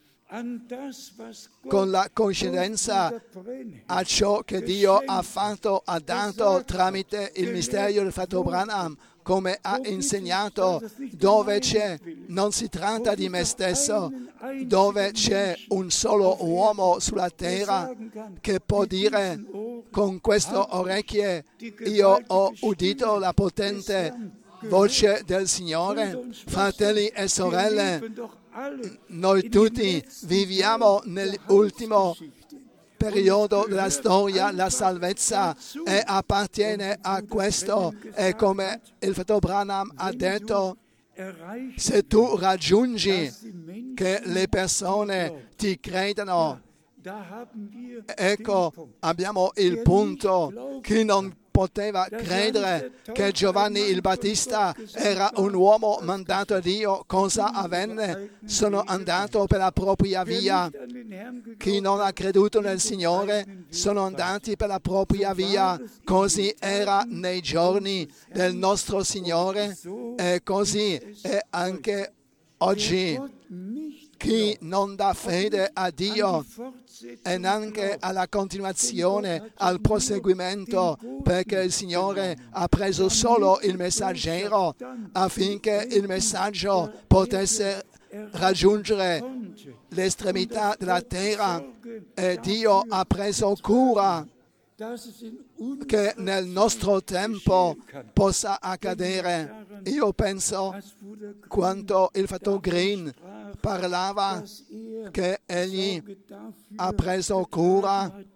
A: con la coincidenza a ciò che Dio ha fatto, ha dato tramite il mistero del fratello Branham, come ha insegnato. Dove c'è, non si tratta di me stesso, dove c'è un solo uomo sulla terra che può dire con queste orecchie: io ho udito la potente voce del Signore. Fratelli e sorelle, noi tutti viviamo nell'ultimo periodo della storia, la salvezza appartiene a questo, e come il fratello Branham ha detto, se tu raggiungi che le persone ti credano, ecco, abbiamo il punto. Chi non poteva credere che Giovanni il Battista era un uomo mandato da Dio, cosa avvenne? Sono andato per la propria via. Chi non ha creduto nel Signore sono andati per la propria via. Così era nei giorni del nostro Signore e così è anche oggi. Chi non dà fede a Dio e neanche alla continuazione, al proseguimento, perché il Signore ha preso solo il messaggero affinché il messaggio potesse raggiungere l'estremità della terra, e Dio ha preso cura che nel nostro tempo possa accadere. Io penso, quando il fratello Green parlava che egli ha preso cura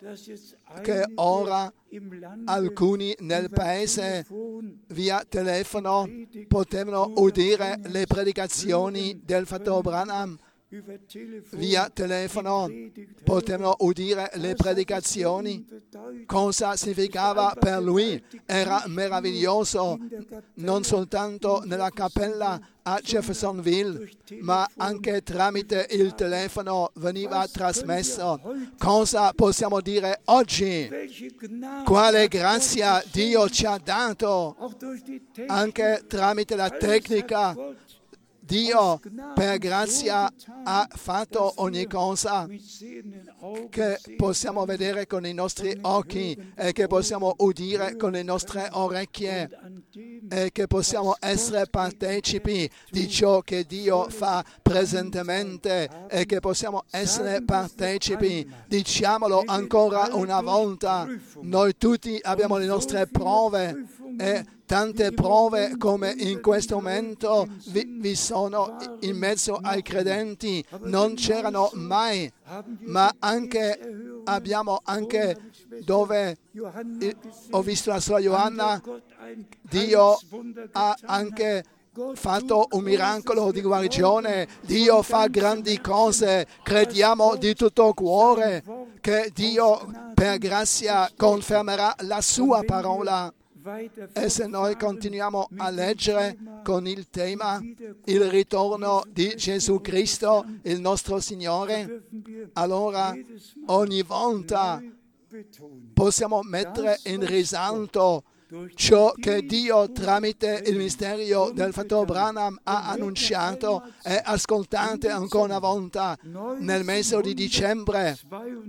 A: che ora alcuni nel paese via telefono potevano udire le predicazioni del fratello Branham. Via telefono potevano udire le predicazioni. Cosa significava per lui? Era meraviglioso, non soltanto nella cappella a Jeffersonville, ma anche tramite il telefono veniva trasmesso. Cosa possiamo dire oggi? Quale grazia Dio ci ha dato, anche tramite la tecnica. Dio per grazia ha fatto ogni cosa che possiamo vedere con i nostri occhi e che possiamo udire con le nostre orecchie e che possiamo essere partecipi di ciò che Dio fa presentemente e che possiamo essere partecipi. Diciamolo ancora una volta, noi tutti abbiamo le nostre prove e tante prove come in questo momento vi sono in mezzo ai credenti non c'erano mai, ma abbiamo anche dove ho visto la sua Johanna, Dio ha anche fatto un miracolo di guarigione, Dio fa grandi cose, crediamo di tutto cuore che Dio per grazia confermerà la sua parola. E se noi continuiamo a leggere con il tema il ritorno di Gesù Cristo, il nostro Signore, allora ogni volta possiamo mettere in risalto ciò che Dio tramite il mistero del fratello Branham ha annunciato. E ascoltate ancora una volta, nel mese di dicembre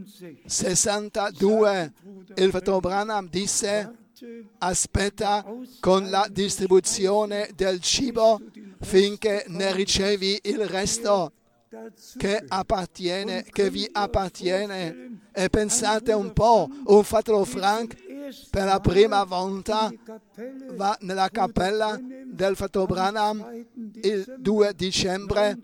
A: 62 il fratello Branham disse: aspetta con la distribuzione del cibo finché ne ricevi il resto che vi appartiene. E pensate un po', un fratello Frank per la prima volta va nella cappella del fratello Branham il 2 dicembre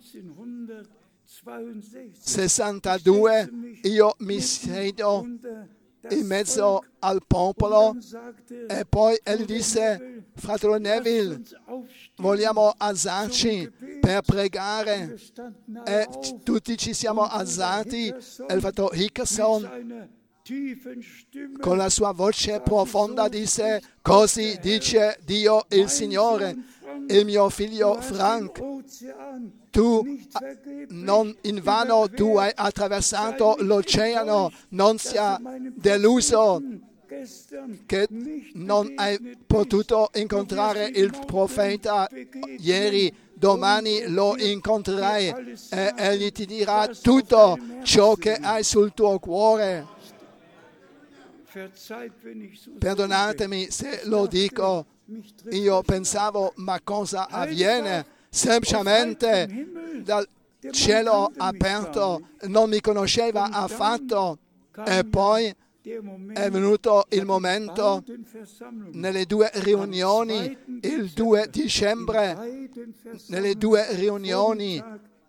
A: 62, io mi siedo in mezzo al popolo e poi egli disse: fratello Neville, vogliamo alzarci per pregare, e tutti ci siamo alzati e il fratello Hickerson con la sua voce profonda disse: così dice Dio il Signore, il mio figlio Frank, tu non invano tu hai attraversato l'oceano, non sia deluso che non hai potuto incontrare il profeta ieri, domani lo incontrerai e egli ti dirà tutto ciò che hai sul tuo cuore. Perdonatemi se lo dico, io pensavo, ma cosa avviene? Semplicemente dal cielo aperto, non mi conosceva affatto, e poi è venuto il momento nelle due riunioni, il 2 dicembre, nelle due riunioni,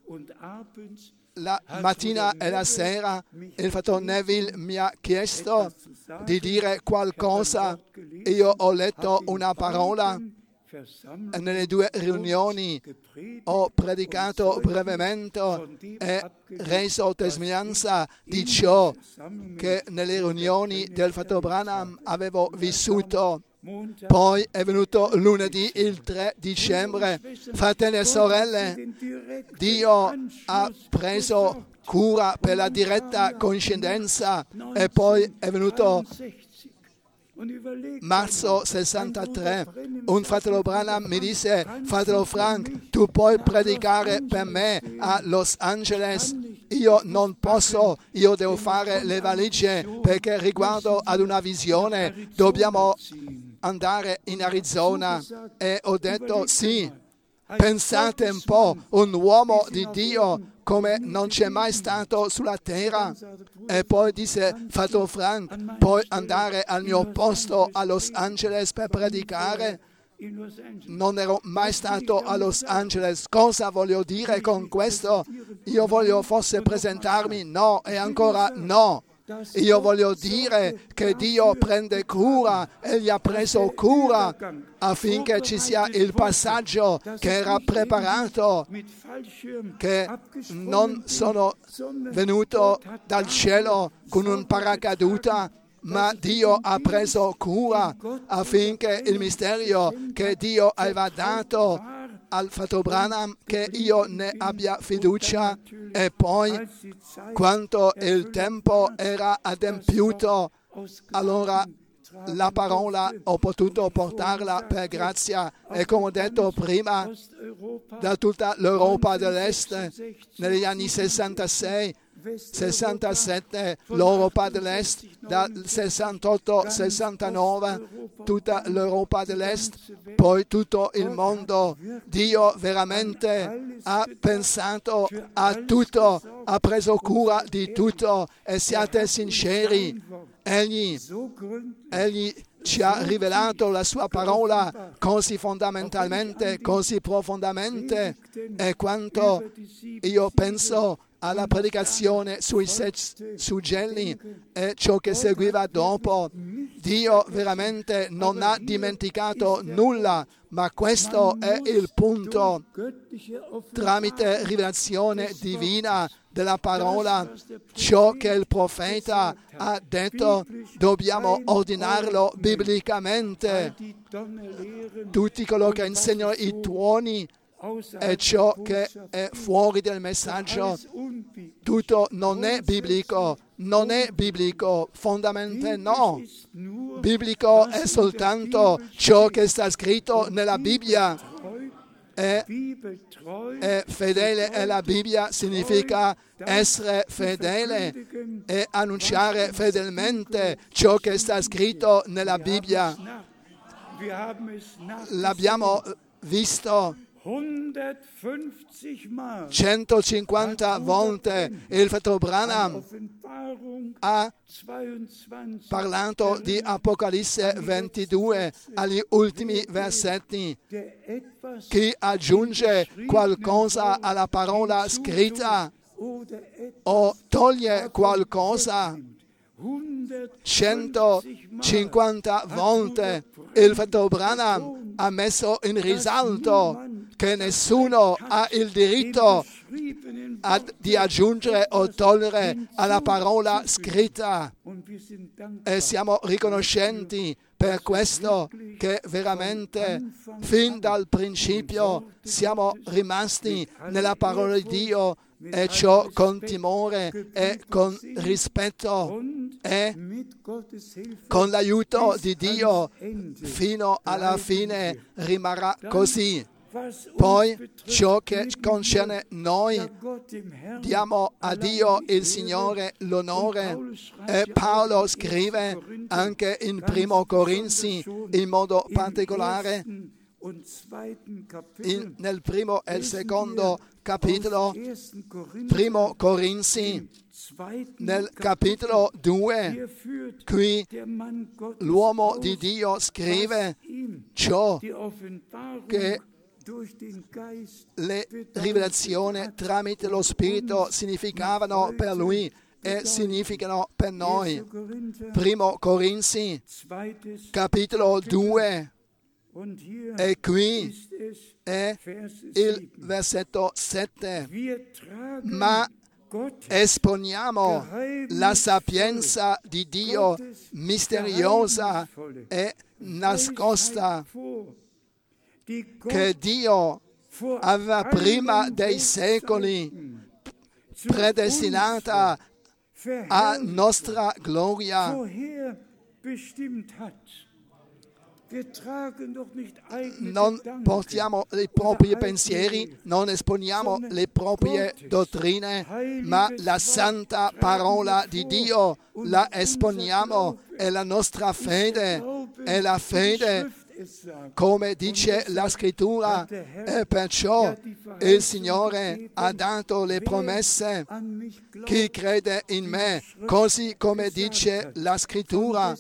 A: la mattina e la sera, il fratello Neville mi ha chiesto di dire qualcosa. Io ho letto una parola e nelle due riunioni ho predicato brevemente e reso testimonianza di ciò che nelle riunioni del fratello Branham avevo vissuto. Poi è venuto lunedì, il 3 dicembre. Fratelli e sorelle, Dio ha preso cura per la diretta coincidenza, e poi è venuto marzo 63, un fratello Branham mi disse: fratello Frank, tu puoi predicare per me a Los Angeles? Io non posso, io devo fare le valigie perché riguardo ad una visione, dobbiamo andare in Arizona. E ho detto sì. Pensate un po', un uomo di Dio come non c'è mai stato sulla terra. E poi disse: fratello Frank, puoi andare al mio posto a Los Angeles per predicare? Non ero mai stato a Los Angeles. Cosa voglio dire con questo? Io voglio forse presentarmi? No, e ancora no. Io voglio dire che Dio prende cura, Egli ha preso cura affinché ci sia il passaggio che era preparato, che non sono venuto dal cielo con un paracaduta, ma Dio ha preso cura affinché il mistero che Dio aveva dato al fratello Branham, che io ne abbia fiducia, e poi quando il tempo era adempiuto, allora la parola ho potuto portarla per grazia, e come ho detto prima, da tutta l'Europa dell'Est negli anni 66, 67, l'Europa dell'Est, dal 68-69, tutta l'Europa dell'Est, poi tutto il mondo. Dio veramente ha pensato a tutto, ha preso cura di tutto, e siate sinceri, Egli ci ha rivelato la sua parola così fondamentalmente, così profondamente, e quanto io penso alla predicazione sui suggelli e ciò che seguiva dopo, Dio veramente non ha dimenticato nulla, ma questo è il punto. Tramite rivelazione divina della parola, ciò che il profeta ha detto dobbiamo ordinarlo biblicamente. Tutti coloro che insegnano i tuoni e ciò che è fuori del messaggio, tutto non è biblico, fondamentalmente no. Biblico è soltanto ciò che sta scritto nella Bibbia. E fedele alla Bibbia significa essere fedele e annunciare fedelmente ciò che sta scritto nella Bibbia. L'abbiamo visto 150 volte. Il fratello Branham ha parlato di Apocalisse 22 agli ultimi versetti. Chi aggiunge qualcosa alla parola scritta o toglie qualcosa, 150 volte il fratello Branham ha messo in risalto che nessuno ha il diritto di aggiungere o togliere alla parola scritta, e siamo riconoscenti per questo, che veramente fin dal principio siamo rimasti nella parola di Dio, e ciò con timore e con rispetto, e con l'aiuto di Dio fino alla fine rimarrà così. Poi ciò che concerne noi, diamo a Dio il Signore l'onore, e Paolo scrive anche in Primo Corinzi in modo particolare, nel primo e il secondo capitolo, Primo Corinzi, nel capitolo 2, qui l'uomo di Dio scrive ciò che le rivelazioni tramite lo Spirito significavano per lui e significano per noi. Primo Corinzi, capitolo 2, e qui è il versetto 7. Ma esponiamo la sapienza di Dio misteriosa e nascosta, che Dio aveva prima dei secoli predestinata a nostra gloria. Non portiamo i propri pensieri, non esponiamo le proprie dottrine, ma la santa parola di Dio la esponiamo, e la nostra fede è la fede, come dice la Scrittura, e perciò il Signore ha dato le promesse. Chi crede in me, così come dice la Scrittura,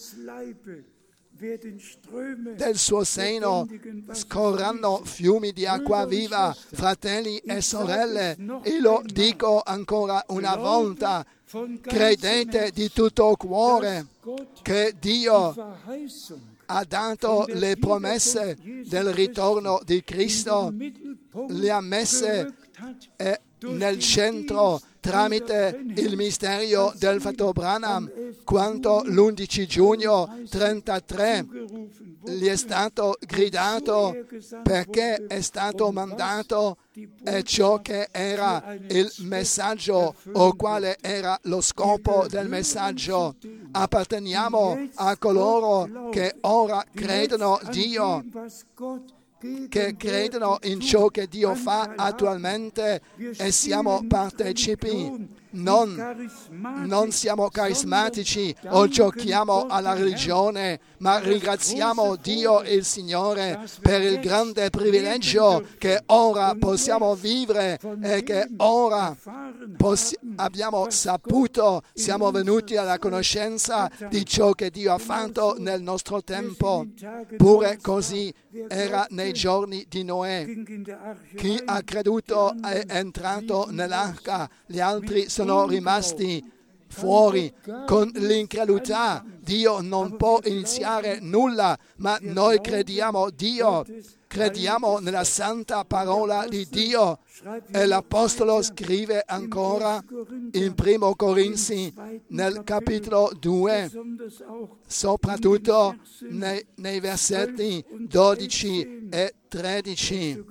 A: del suo seno scorranno fiumi di acqua viva. Fratelli e sorelle, e lo dico ancora una volta, Credete di tutto cuore che Dio ha dato le promesse del ritorno di Cristo, le ha messe nel centro tramite il mistero del fratello Branham, quando l'11 giugno 1933 gli è stato gridato perché è stato mandato e ciò che era il messaggio o quale era lo scopo del messaggio. Apparteniamo a coloro che ora credono Dio, che credono in ciò che Dio fa attualmente e siamo partecipi. Non siamo carismatici o giochiamo alla religione, ma ringraziamo Dio il Signore per il grande privilegio che ora possiamo vivere e che ora abbiamo saputo, siamo venuti alla conoscenza di ciò che Dio ha fatto nel nostro tempo. Pure così era nei giorni di Noè. Chi ha creduto è entrato nell'arca, gli altri sono rimasti fuori con l'incredulità. Dio non può iniziare nulla, ma noi crediamo Dio, crediamo nella santa parola di Dio. E l'Apostolo scrive ancora in 1 Corinzi, nel capitolo 2, soprattutto nei versetti 12 e 13.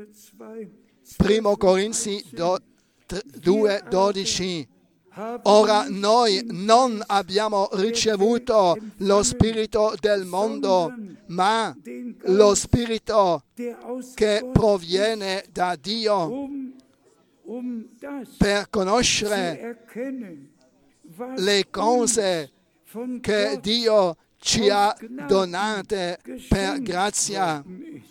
A: 1 Corinzi 2, 12. Ora noi non abbiamo ricevuto lo spirito del mondo, ma lo spirito che proviene da Dio, per conoscere le cose che Dio ci ha donate per grazia.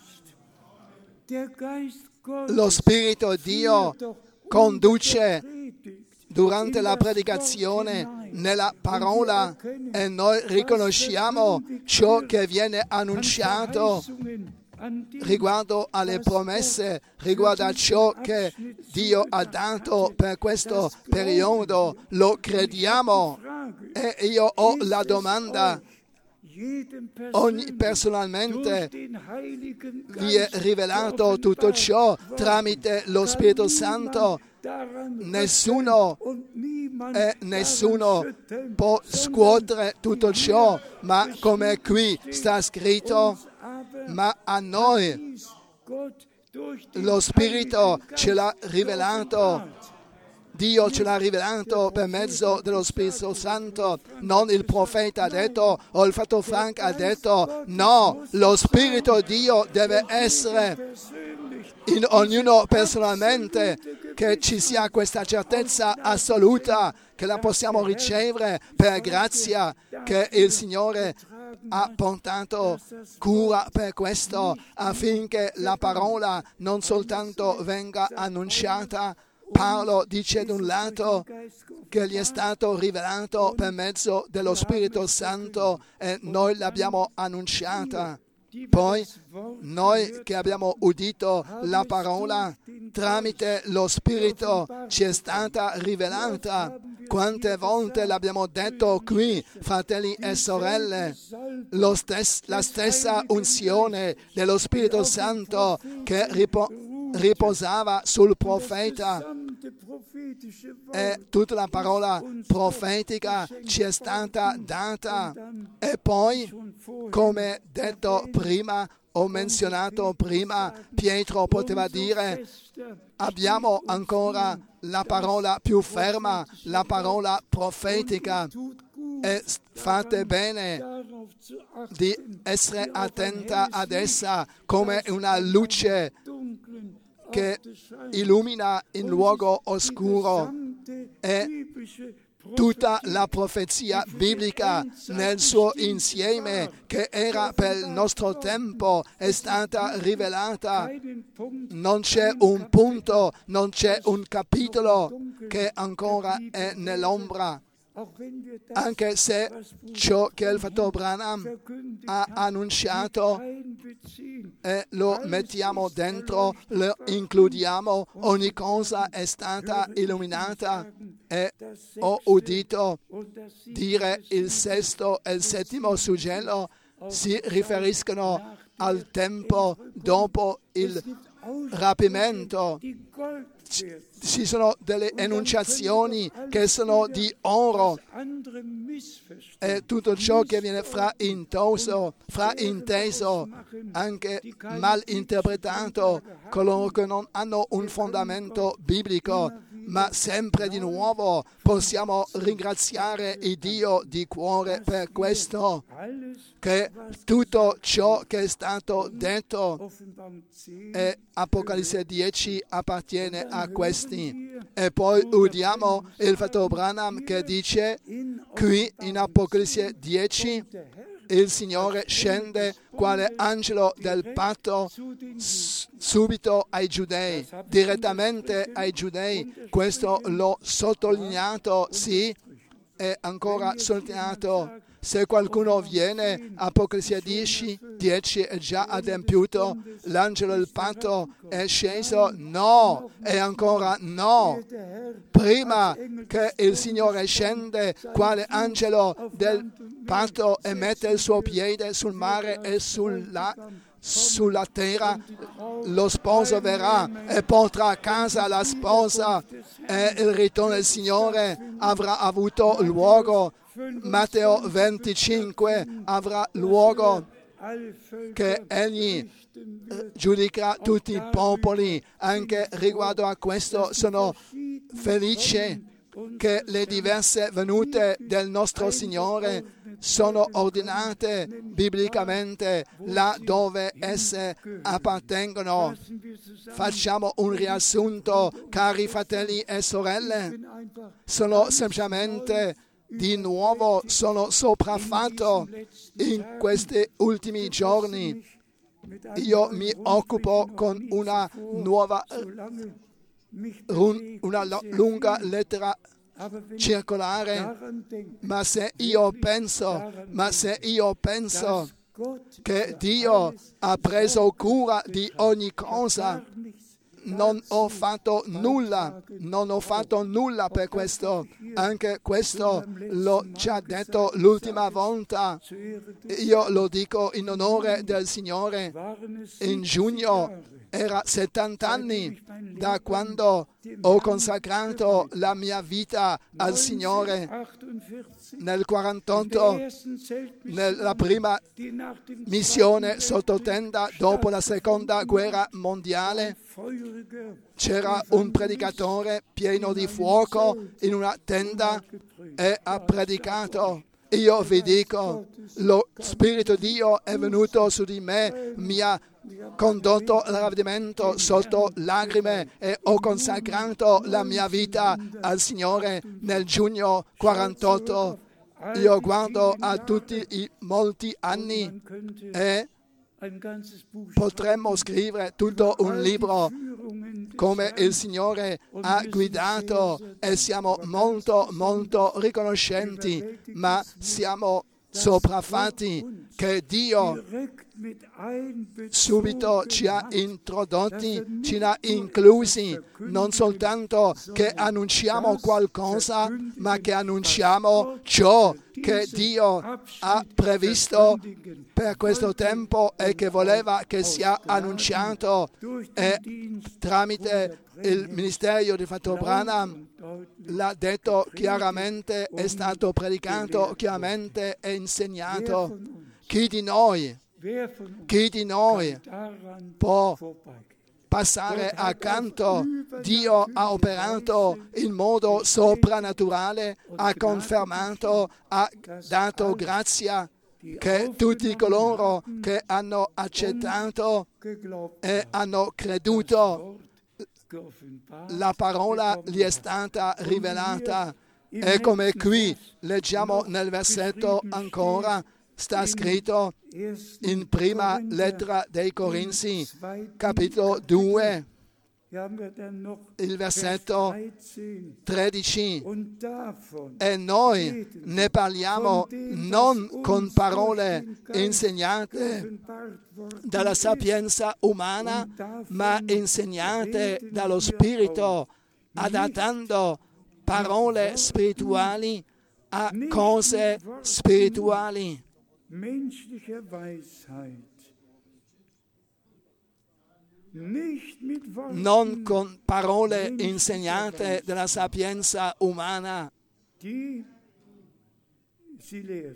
A: Lo Spirito Dio conduce durante la predicazione nella parola e noi riconosciamo ciò che viene annunciato riguardo alle promesse, riguardo a ciò che Dio ha dato per questo periodo. Lo crediamo e io ho la domanda: ogni personalmente vi è rivelato tutto ciò tramite lo Spirito Santo? Nessuno può scuotere tutto ciò, ma come qui sta scritto, ma a noi lo Spirito ce l'ha rivelato. Dio ce l'ha rivelato per mezzo dello Spirito Santo. Non il profeta ha detto o il fratello Frank ha detto. No, lo Spirito Dio deve essere in ognuno personalmente, che ci sia questa certezza assoluta che la possiamo ricevere per grazia, che il Signore ha portato cura per questo, affinché la parola non soltanto venga annunciata. Paolo dice da un lato che gli è stato rivelato per mezzo dello Spirito Santo e noi l'abbiamo annunciata. Poi noi che abbiamo udito la parola tramite lo Spirito ci è stata rivelata. Quante volte l'abbiamo detto qui, fratelli e sorelle, la stessa unzione dello Spirito Santo che riposava sul profeta e tutta la parola profetica ci è stata data. E poi, come detto prima o menzionato prima, Pietro poteva dire: abbiamo ancora la parola più ferma, la parola profetica, e fate bene di essere attenta ad essa come una luce che illumina il luogo oscuro. E tutta la profezia biblica nel suo insieme, che era per il nostro tempo, è stata rivelata. Non c'è un punto, non c'è un capitolo che ancora è nell'ombra. Anche se ciò che il fratello Branham ha annunciato lo mettiamo dentro, lo includiamo, ogni cosa è stata illuminata e ho udito dire il sesto e il settimo suggello si riferiscono al tempo dopo il rapimento. Ci sono delle enunciazioni che sono di oro e tutto ciò che viene frainteso, anche mal interpretato, coloro che non hanno un fondamento biblico, ma sempre di nuovo possiamo ringraziare il Dio di cuore per questo, che tutto ciò che è stato detto e Apocalisse 10 appartiene a questi. E poi udiamo il fratello Branham che dice qui in Apocalisse 10 il Signore scende quale angelo del patto subito ai giudei, direttamente ai giudei. Questo l'ho sottolineato, sì, è ancora sottolineato. Se qualcuno viene, Apocalisse 10 è già adempiuto, l'angelo del patto è sceso, no, e ancora no. Prima che il Signore scende, quale angelo del patto e mette il suo piede sul mare e sulla terra, lo sposo verrà e porterà a casa la sposa e il ritorno del Signore avrà avuto luogo. Matteo 25 avrà luogo che egli giudicherà tutti i popoli. Anche riguardo a questo sono felice che le diverse venute del nostro Signore sono ordinate biblicamente là dove esse appartengono. Facciamo un riassunto, cari fratelli e sorelle. Sono semplicemente di nuovo sono sopraffatto in questi ultimi giorni. Io mi occupo con una lunga lettera circolare, ma se io penso che Dio ha preso cura di ogni cosa, non ho fatto nulla per questo. Anche questo l'ho già detto l'ultima volta. Io lo dico in onore del Signore. In giugno era 70 anni da quando ho consacrato la mia vita al Signore. Nel 48, nella prima missione sottotenda dopo la seconda guerra mondiale, c'era un predicatore pieno di fuoco in una tenda e ha predicato. Io vi dico, lo Spirito di Dio è venuto su di me, mi ha condotto al ravvedimento sotto lacrime e ho consacrato la mia vita al Signore nel giugno 48. Io guardo a tutti i molti anni e potremmo scrivere tutto un libro come il Signore ha guidato e siamo molto, molto riconoscenti, ma siamo sopraffatti che Dio subito ci ha introdotti, ci ha inclusi, non soltanto che annunciamo qualcosa, ma che annunciamo ciò che Dio ha previsto per questo tempo e che voleva che sia annunciato, e tramite il ministero di fratello Branham l'ha detto chiaramente, è stato predicato chiaramente e insegnato. Chi di noi può passare accanto? Dio ha operato in modo soprannaturale, ha confermato, ha dato grazia che tutti coloro che hanno accettato e hanno creduto, la parola gli è stata rivelata. E come qui leggiamo nel versetto ancora, sta scritto in prima lettera dei Corinzi, capitolo 2, il versetto 13, e noi ne parliamo non con parole insegnate dalla sapienza umana, ma insegnate dallo Spirito, adattando parole spirituali a cose spirituali.
C: Menschlicher Weisheit, nicht mit Worten,
A: Non con parole insegnate della sapienza umana,
C: die sie lehrt,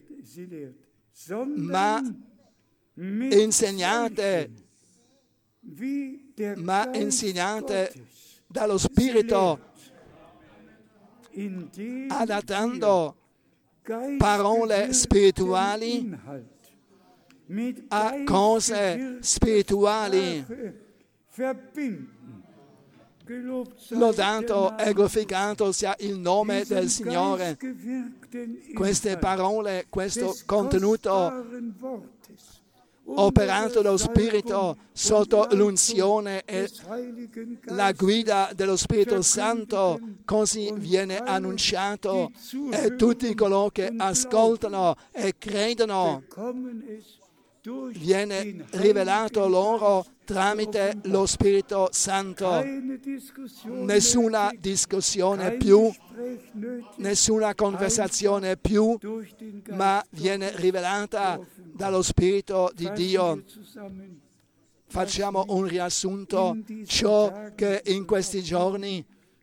A: ma
C: sondern mit
A: insegnate,
C: solchen, wie der
A: ma
C: Geist
A: insegnate
C: Gottes
A: dallo
C: sie
A: Spirito,
C: lehrt, indem
A: adattando
C: wir
A: parole
C: geistgewirkten
A: spirituali
C: Inhalt mit
A: a cose
C: geistgewirkter
A: spirituali.
C: Sprache verbinden. Gelobt sei
A: Lodato
C: der
A: e glorificato sia il nome
C: Name
A: del Signore.
C: geistgewirkten
A: Queste
C: Inhalt
A: parole, questo
C: des
A: contenuto
C: kostbaren Wortes,
A: operato dallo
C: unter
A: Spirito
C: Salbung
A: sotto
C: und Leitung
A: l'unzione e
C: des Heiligen
A: la
C: Geistes
A: guida dello Spirito Santo, così viene annunciato e tutti coloro che ascoltano e credono
C: bekommen es durch
A: viene
C: den
A: rivelato
C: Heiligen
A: loro
C: Geist
A: tramite
C: geoffenbart.
A: lo Spirito Santo.
C: Keine Diskussion
A: Nessuna
C: nötig,
A: discussione
C: kein
A: più,
C: Gespräch nötig,
A: nessuna conversazione più,
C: durch den Geist
A: ma viene rivelata dallo Spirito di
C: Fassen
A: Dio.
C: wir zusammen,
A: Facciamo un riassunto, ciò che in questi giorni,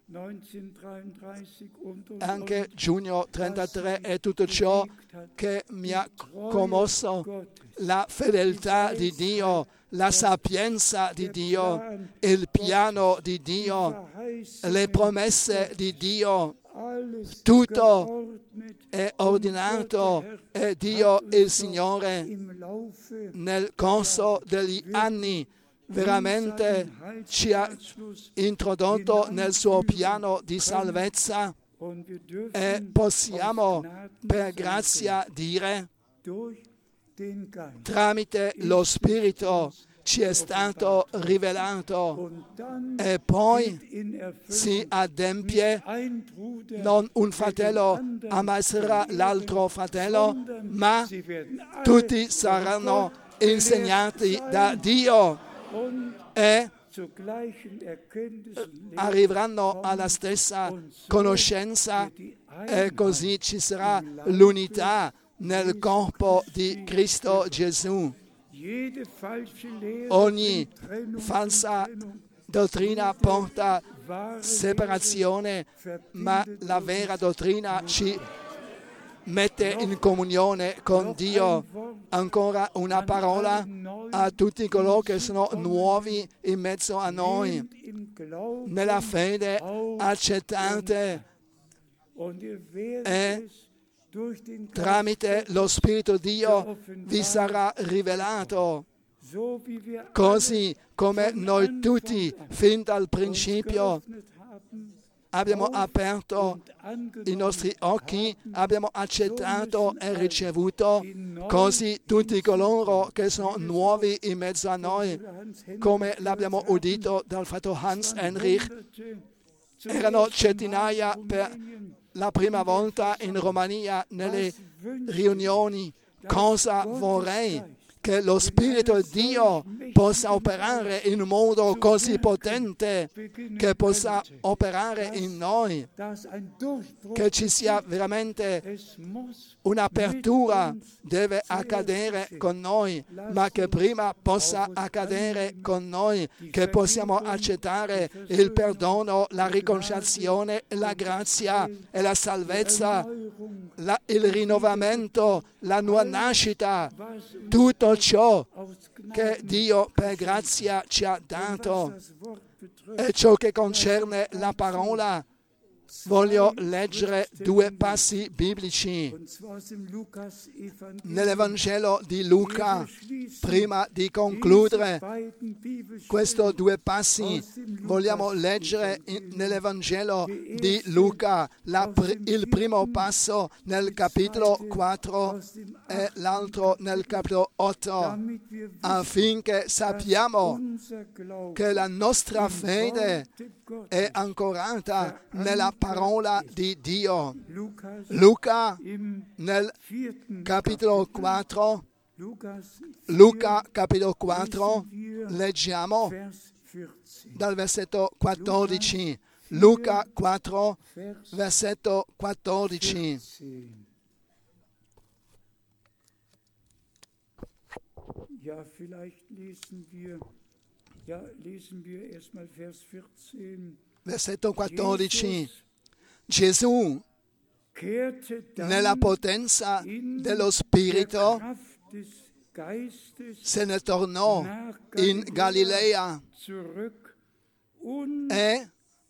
C: 1933 und
A: anche giugno 33, è tutto ciò che mi ha commosso, la fedeltà di Dio, la sapienza di Dio, il piano di Dio, le promesse di Dio,
C: alles
A: tutto
C: geordnet
A: è ordinato e Dio, il Signore,
C: im Laufe
A: nel corso degli anni veramente ci ha introdotto nel suo piano di salvezza
C: und wir dürfen
A: e possiamo per grazia dire
C: durch den Geist
A: tramite lo Spirito ci è stato rivelato
C: und dann
A: e poi
C: in Erfüllung
A: si adempie.
C: ein Bruder
A: Non un fratello ammazzerà l'altro fratello, ma tutti saranno insegnati da Dio
C: und
A: e
C: zur gleichen Erkenntnis und Lehre
A: arriveranno alla stessa conoscenza e così ci sarà l'unità nel corpo di Cristo Gesù.
C: jede falsche Lehre
A: Ogni
C: bringt Trennung,
A: falsa
C: Trennung,
A: dottrina porta
C: wahre
A: separazione, ma la vera dottrina ci mette in comunione con Dio. Ancora una parola a tutti coloro che sono nuovi in mezzo a noi,
C: Lehre im Glauben
A: nella fede accettate
C: und ihr werdet
A: e
C: es durch den Geist
A: tramite lo Spirito Dio vi sarà rivelato,
C: so wie wir
A: così come noi tutti fin dal principio
C: geöffnet haben
A: abbiamo aperto i
C: angenommen
A: nostri occhi, abbiamo accettato e ricevuto, così tutti coloro che sono nuovi in mezzo a noi, come l'abbiamo udito dal fratello Hans Henrich, erano centinaia per la prima volta in Romania nelle riunioni. Cosa vorrei? Che lo Spirito di Dio possa operare in un modo così potente, che possa operare in noi,
C: dass ein Durchbruch
A: che ci sia veramente
C: es muss
A: un'apertura, deve accadere con noi, ma che prima possa accadere con noi, che possiamo accettare il perdono, la riconciliazione, la grazia e la salvezza, il rinnovamento, la nuova nascita, tutto ciò che Dio per grazia ci ha dato
C: das Wort betrifft.
A: e ciò che concerne la parola. Voglio leggere due passi biblici
C: Und zwar aus dem Lukas-Evangelium.
A: nell'Evangelo di Luca. Prima di concludere questi due passi, vogliamo leggere nell'Evangelo di Luca il primo passo nel capitolo 4 e l'altro nel capitolo 8, affinché sappiamo che la nostra fede è ancorata nella parola di Dio. Luca nel capitolo 4, Luca capitolo 4, leggiamo dal versetto 14. Luca 4, versetto 14.
C: Ja, vielleicht lesen wir erstmal Vers 14.
A: Versetto 14. Gesù,
C: Kehrte dann
A: nella potenza dello
C: der
A: Spirito,
C: Kraft des Geistes
A: se ne tornò
C: nach
A: in Galilea
C: zurück und
A: e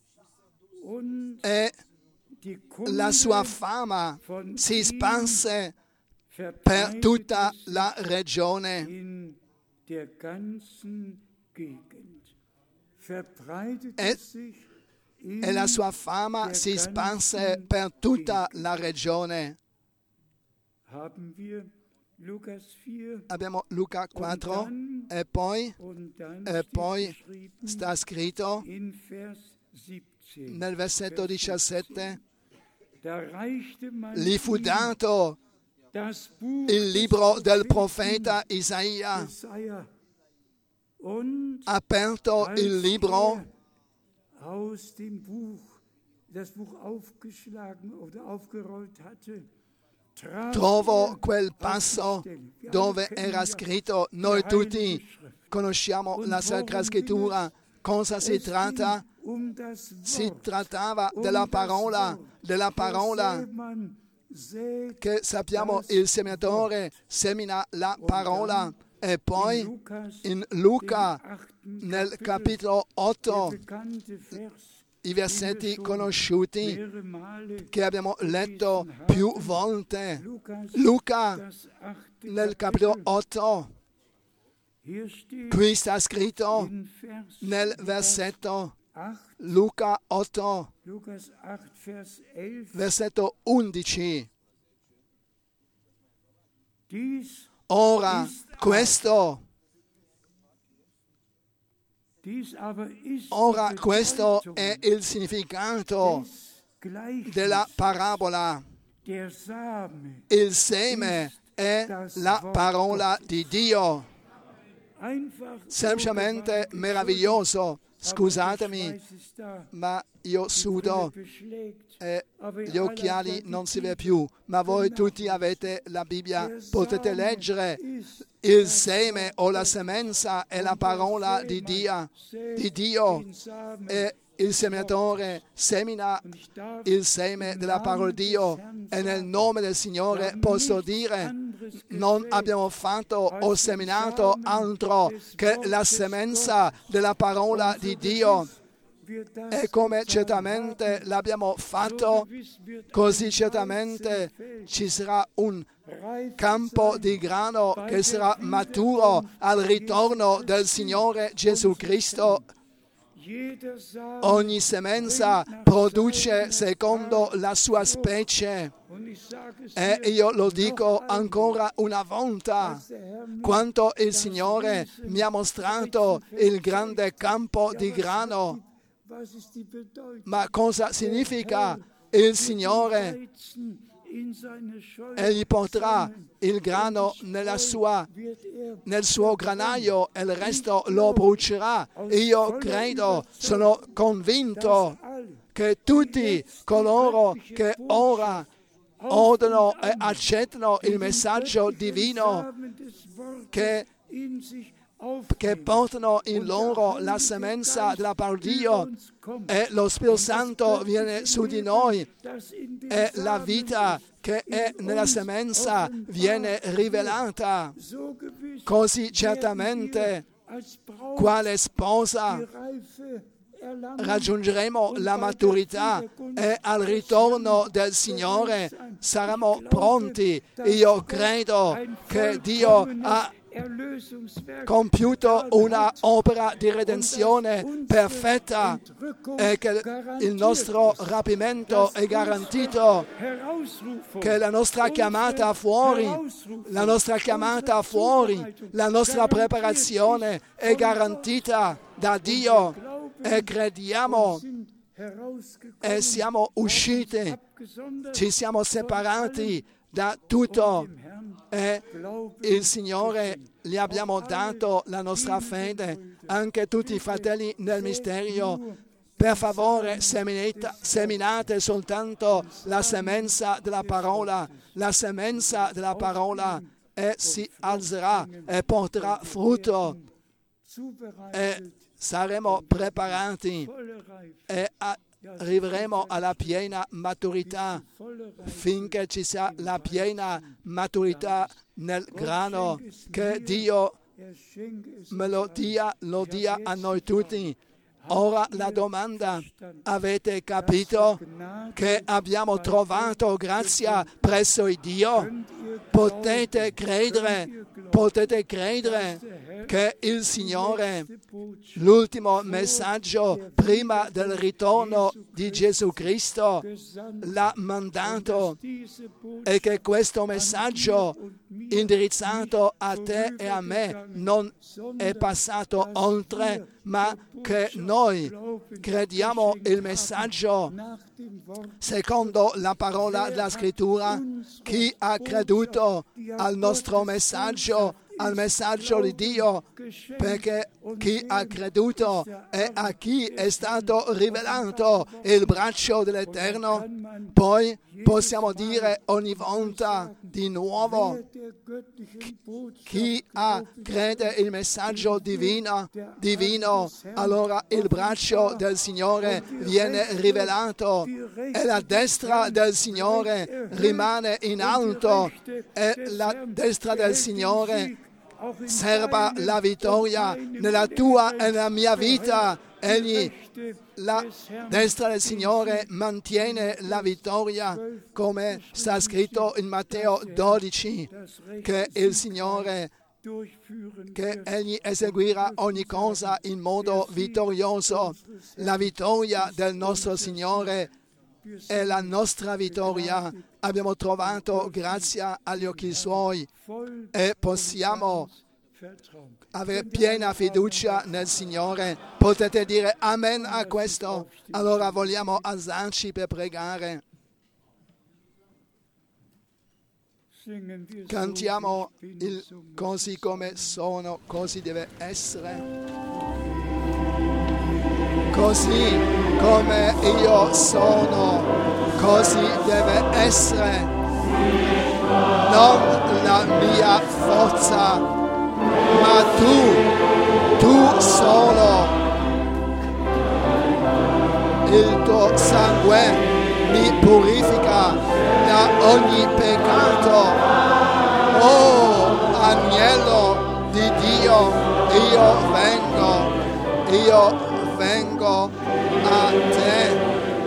C: die
A: la sua
C: Kunde
A: fama
C: von
A: si
C: ihm
A: spanse per
C: verbreitete
A: tutta
C: sich
A: la regione.
C: in der ganzen Gegend. Verbreitete
A: E-
C: sich in
A: E la sua fama
C: der
A: si spanse
C: ganzen
A: per tutta
C: Gegend.
A: la regione.
C: Haben wir Lukas 4
A: Abbiamo Luca 4
C: dann-
A: e poi
C: und dann
A: E
C: steht
A: poi
C: geschrieben
A: sta scritto
C: in Vers 17.
A: nel versetto 17,
C: Da reichte man
A: gli fu
C: ihm
A: dato
C: das Buch
A: il
C: des
A: libro del
C: Propheten
A: profeta Isaia,
C: Jesaja. Und
A: aperto
C: als
A: il libro,
C: aus dem Buch, das Buch aufgeschlagen oder aufgerollt hatte, traf
A: trovo quel
C: auf die
A: passo
C: Stelle. Wir
A: dove
C: alle kennen
A: era
C: ja
A: scritto,
C: die
A: noi
C: Heilige
A: tutti
C: Schrift.
A: conosciamo
C: Und
A: la Sacra
C: worum
A: Scrittura, cosa si
C: Es ging
A: tratta?
C: das
A: Si
C: Wort,
A: trattava
C: um
A: della
C: das
A: parola,
C: Wort.
A: della
C: Der
A: parola
C: Sämann sät
A: che sappiamo
C: das
A: il seminatore semina la parola. E poi in Luca, nel capitolo 8,
C: der bekannte Vers,
A: i versetti
C: schon
A: conosciuti
C: mehrere Male
A: che abbiamo letto più volte.
C: Lukas,
A: Luca,
C: das 8.
A: nel capitolo
C: Kapitel.
A: 8,
C: Hier steht
A: qui sta scritto
C: in Vers
A: nel versetto
C: 8,
A: Luca 8,
C: Lukas 8, Vers 11,
A: versetto 11.
C: dies
A: Ora,
C: aber ist
A: ora
C: die
A: questo
C: Bedeutung
A: è il significato
C: des Gleichnisses.
A: della parabola.
C: Der Same,
A: Il seme è la parola di Dio.
C: einfach
A: Semplicemente
C: so
A: meraviglioso.
C: aber der
A: Scusatemi,
C: Schweiß ist da,
A: ma io
C: die
A: sudo
C: Brille beschlägt,
A: e
C: aber
A: gli occhiali non si vede più, ma voi tutti avete la Bibbia,
C: der
A: potete
C: Same
A: leggere.
C: ist
A: Il seme o la semenza è la parola di Dio,
C: den Samen.
A: e il seminatore semina
C: Und ich darf
A: il seme della parola di Dio, e nel nome del Signore posso dire, non abbiamo fatto o seminato altro che la semenza della parola di Dio, e come certamente l'abbiamo fatto, così certamente ci sarà un campo di grano che sarà maturo al ritorno del Signore Gesù Cristo. Ogni semenza produce secondo la sua specie. E io lo dico ancora una volta, quanto il Signore mi ha mostrato il grande campo di grano. Ma cosa significa? Il Signore egli porterà il grano nel suo granaio e il resto lo brucerà. Io credo, sono convinto che tutti coloro che ora odono e accettano il messaggio divino, che portano in loro la semenza della parola di Dio, e lo Spirito Santo viene su di noi, e la vita che è nella semenza viene rivelata. Così certamente, quale sposa, raggiungeremo la maturità, e al ritorno del Signore saremo pronti. Io credo che Dio ha compiuto una opera di redenzione perfetta, e che il nostro rapimento è garantito, che la nostra chiamata fuori, la nostra preparazione è garantita da Dio, e crediamo e siamo usciti, ci siamo separati da tutto, e il Signore gli abbiamo dato la nostra fede, anche tutti i fratelli nel mistero, Per favore, seminate soltanto la semenza della parola e si alzerà e porterà frutto e saremo preparati e arriveremo alla piena maturità. Finché ci sia la piena maturità nel grano, che Dio me lo dia a noi tutti. Ora la domanda: avete capito che abbiamo trovato grazia presso il Dio? Potete credere che il Signore, l'ultimo messaggio prima del ritorno di Gesù Cristo, l'ha mandato e che questo messaggio indirizzato a te e a me non è passato oltre, ma che noi crediamo il messaggio secondo la parola della Scrittura. Chi ha creduto al nostro messaggio, al messaggio di Dio, perché chi ha creduto e a chi è stato rivelato il braccio dell'Eterno, poi possiamo dire ogni volta di nuovo: chi crede il messaggio divino, allora il braccio del Signore viene rivelato e la destra del Signore rimane in alto e la destra del Signore serba la vittoria nella tua e nella mia vita. La destra del Signore mantiene la vittoria, come sta scritto in Matteo 12, che il Signore, che Egli eseguirà ogni cosa in modo vittorioso. La vittoria del nostro Signore è la nostra vittoria. Abbiamo trovato grazia agli occhi Suoi e possiamo avere piena fiducia nel Signore. Potete dire amen a questo? Allora vogliamo alzarci per pregare. Cantiamo il così come sono, così deve essere. Così come io sono, così deve essere. Non la mia forza, ma tu solo. Il tuo sangue mi purifica da ogni peccato. Oh, agnello di Dio, io vengo a te.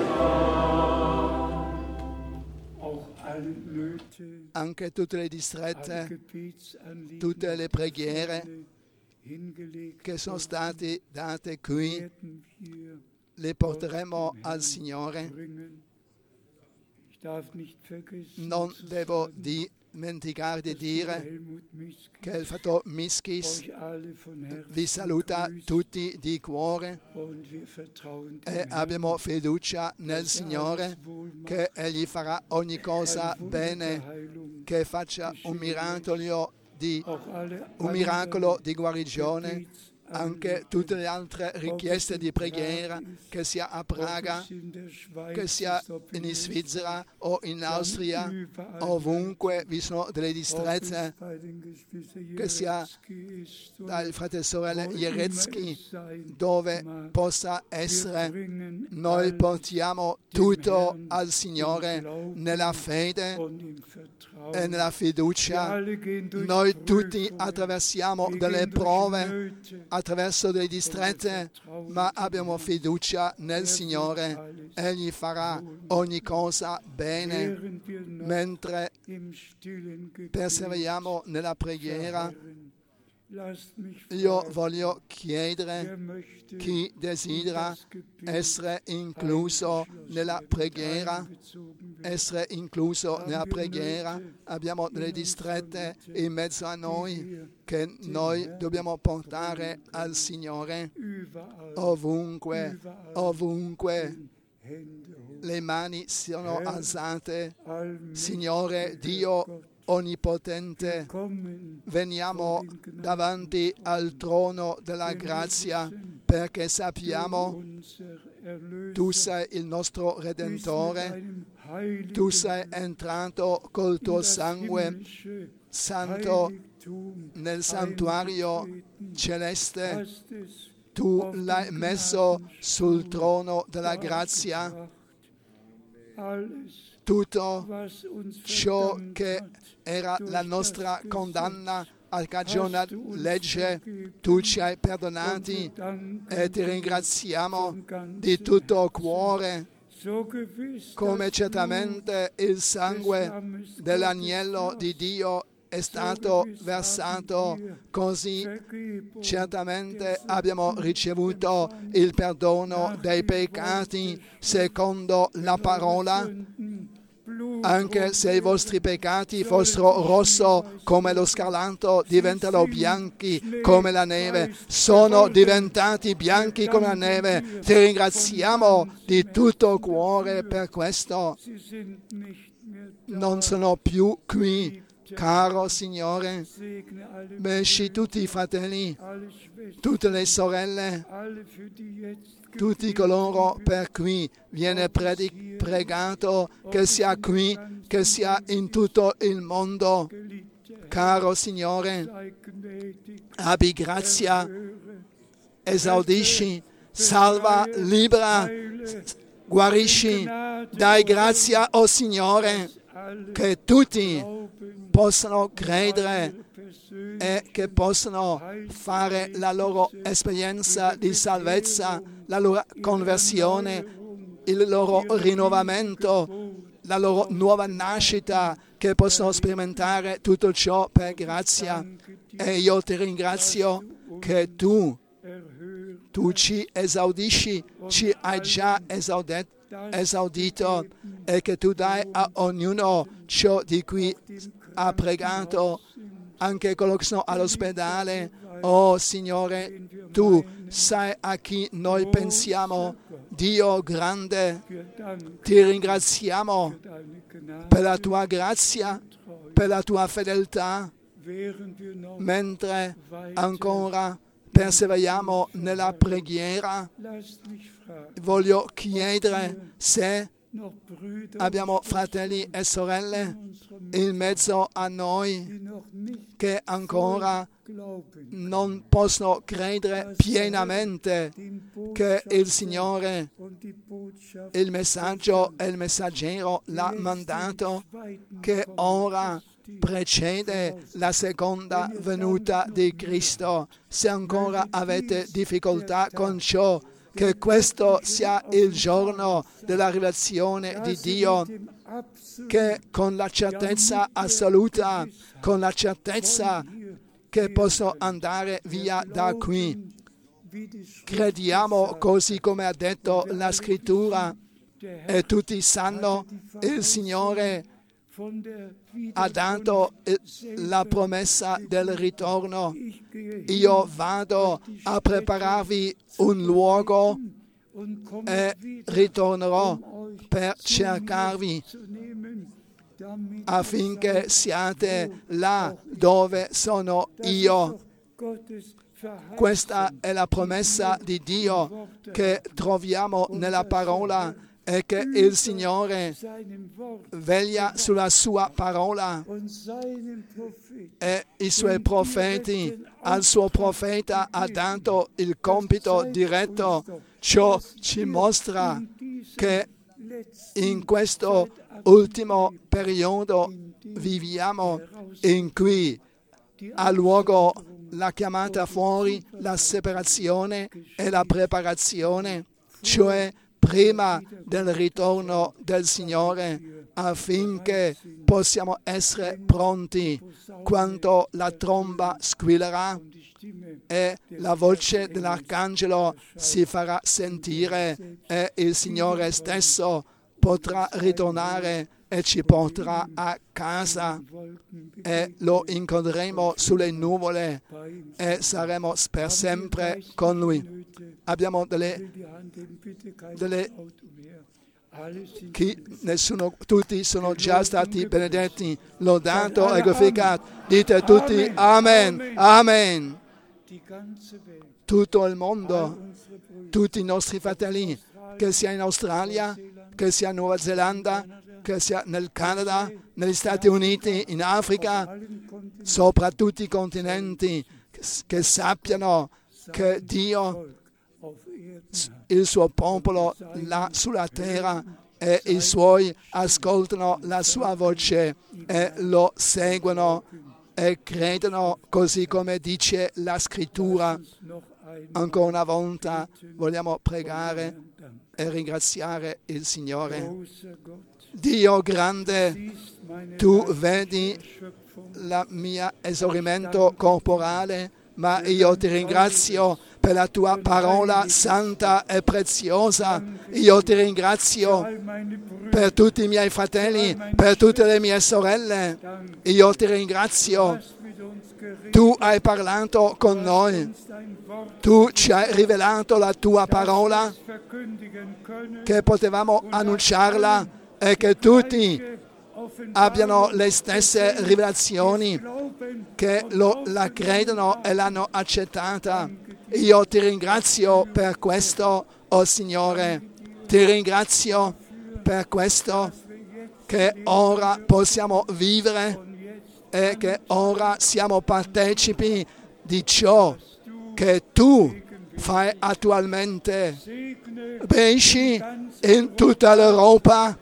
A: Anche tutte le distrette, tutte le preghiere che sono state date qui, le porteremo al Signore. Non devo dimenticare di dire che il Fratello Miskis vi saluta tutti di cuore e abbiamo fiducia nel Signore che Egli farà ogni cosa bene, che faccia un miracolo di guarigione. Anche tutte le altre richieste di preghiera, che sia a Praga, che sia in Svizzera o in Austria, ovunque vi sono delle distrette, che sia dal fratello e sorelle Jeretsky, dove possa essere, noi portiamo tutto al Signore nella fede e nella fiducia. Noi tutti attraversiamo delle prove, attraverso delle distrette, ma abbiamo fiducia nel Signore. Egli farà ogni cosa bene. Mentre perseveriamo nella preghiera, io voglio chiedere chi desidera essere incluso nella preghiera. Abbiamo delle distrette in mezzo a noi che noi dobbiamo portare al Signore ovunque le mani siano alzate. Signore Dio Onnipotente, veniamo davanti al trono della grazia perché sappiamo Tu sei il nostro Redentore, tu sei entrato col tuo sangue santo nel santuario celeste, tu l'hai messo sul trono della grazia. Tutto ciò che era la nostra condanna a cagione legge, tu ci hai perdonati e ti ringraziamo di tutto cuore, come certamente il sangue dell'agnello di Dio è stato versato, così certamente abbiamo ricevuto il perdono dei peccati secondo la parola. Anche se i vostri peccati fossero rosso come lo scarlatto, diventano bianchi come la neve. Sono diventati bianchi come la neve. Ti ringraziamo di tutto cuore per questo. Non sono più qui. Caro Signore, benedici tutti i fratelli, tutte le sorelle, tutti coloro per cui viene pregato, che sia qui, che sia in tutto il mondo. Caro Signore, abbi grazia, esaudisci, salva, libera, guarisci, dai grazia, o Signore, che tutti possano credere e che possano fare la loro esperienza di salvezza, la loro conversione, il loro rinnovamento, la loro nuova nascita, che possono sperimentare tutto ciò per grazia. E io ti ringrazio che tu ci esaudisci, ci hai già esaudito, e che tu dai a ognuno ciò di cui ha pregato, anche coloro che sono all'ospedale. Oh Signore, tu sai a chi noi pensiamo. Dio grande, ti ringraziamo per la tua grazia, per la tua fedeltà, mentre ancora perseveriamo nella preghiera. Voglio chiedere se abbiamo fratelli e sorelle in mezzo a noi che ancora non possono credere pienamente che il Signore, il messaggio e il messaggero l'ha mandato, che ora precede la seconda venuta di Cristo. Se ancora avete difficoltà con ciò, che questo sia il giorno della rivelazione di Dio, che con la certezza assoluta, con la certezza che posso andare via da qui, crediamo così come ha detto la Scrittura, e tutti sanno il Signore ha dato la promessa del ritorno. Io vado a prepararvi un luogo e ritornerò per cercarvi, affinché siate là dove sono io. Questa è la promessa di Dio che troviamo nella parola, e che il Signore veglia sulla sua parola, e i suoi profeti, al suo profeta ha dato il compito diretto. Ciò ci mostra che in questo ultimo periodo viviamo, in cui ha luogo la chiamata fuori, la separazione e la preparazione, cioè prima del ritorno del Signore, affinché possiamo essere pronti quando la tromba squillerà e la voce dell'arcangelo si farà sentire, e il Signore stesso potrà ritornare e ci porterà a casa, e lo incontreremo sulle nuvole e saremo per sempre con Lui. Abbiamo tutti sono già stati benedetti, lodato e glorificato. Dite tutti Amen, Amen. Tutto il mondo, tutti i nostri fratelli che sia in Australia, che sia in Nuova Zelanda, che sia nel Canada, negli Stati Uniti, in Africa, sopra tutti i continenti, che sappiano che Dio, il suo popolo là sulla terra e i suoi ascoltano la sua voce e lo seguono e credono così come dice la Scrittura. Ancora una volta vogliamo pregare e ringraziare il Signore. Dio grande, tu vedi il mio esaurimento corporale, ma io ti ringrazio per la tua parola santa e preziosa. Io ti ringrazio per tutti i miei fratelli, per tutte le mie sorelle. Io ti ringrazio. Tu hai parlato con noi. Tu ci hai rivelato la tua parola, che potevamo annunciarla e che tutti abbiano le stesse rivelazioni, che la credono e l'hanno accettata. Io ti ringrazio per questo, oh Signore. Ti ringrazio per questo, che ora possiamo vivere e che ora siamo partecipi di ciò che tu fai attualmente. Benci in tutta l'Europa,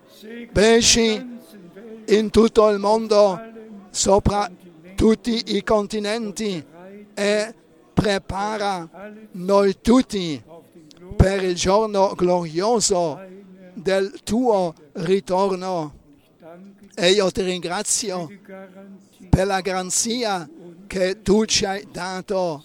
A: benci in tutto il mondo, sopra tutti i continenti, e prepara noi tutti per il giorno glorioso del tuo ritorno. E io ti ringrazio per la garanzia che tu ci hai dato.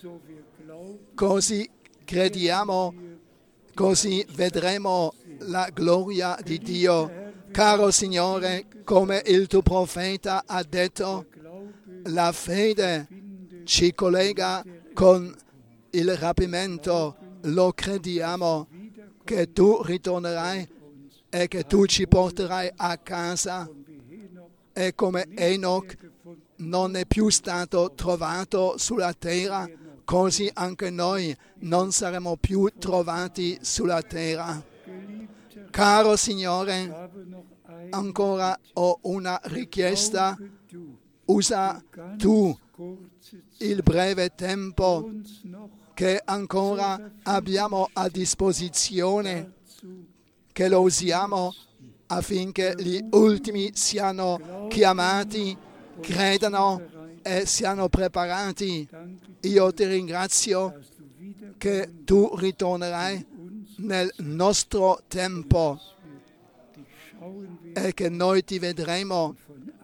A: Così crediamo, così vedremo la gloria di Dio. Caro Signore, come il tuo profeta ha detto, la fede ci collega con il rapimento. Lo crediamo che tu ritornerai e che tu ci porterai a casa. E come Enoch non è più stato trovato sulla terra, così anche noi non saremo più trovati sulla terra. Caro Signore, ancora ho una richiesta. Usa tu il breve tempo che ancora abbiamo a disposizione, che lo usiamo affinché gli ultimi siano chiamati, credano e siano preparati. Io ti ringrazio che tu ritornerai nel nostro tempo e che noi ti vedremo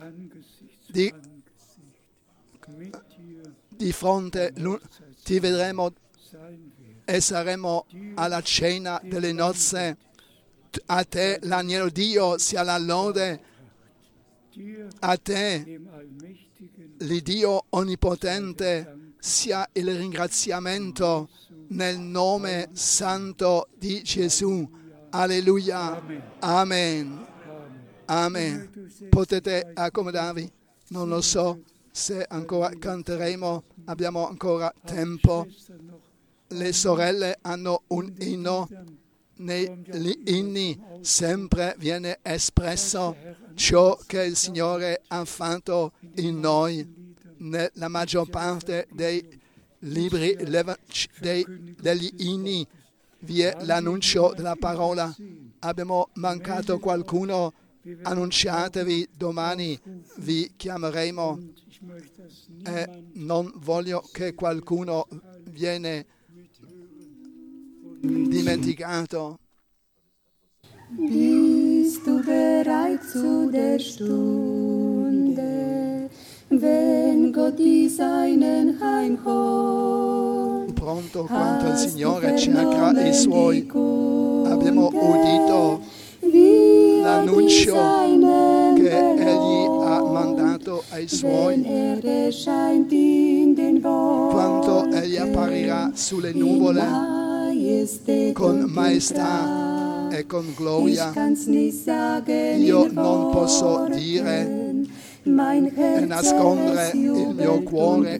A: di fronte, ti vedremo e saremo alla cena delle nozze. A te, l'agnello Dio, sia la lode. A te, l'Iddio onnipotente, sia il ringraziamento nel nome santo di Gesù. Alleluia. Amen. Amen. Potete accomodarvi? Non lo so se ancora canteremo, abbiamo ancora tempo. Le sorelle hanno un inno. Negli inni sempre viene espresso ciò che il Signore ha fatto in noi. Nella maggior parte dei libri degli inni vi è l'annuncio della parola. Abbiamo mancato qualcuno? Annunciatevi, domani vi chiameremo. E non voglio che qualcuno viene dimenticato.
D: Bist du bereit zu der Stunde, wenn Gott die Seinen heimholt?
A: Pronto quanto il Signore cerca i Suoi. Abbiamo udito l'annuncio che Egli ha mandato ai Suoi. Quanto Egli apparirà sulle nuvole con maestà e con gloria. Io non posso dire e nascondere, il mio cuore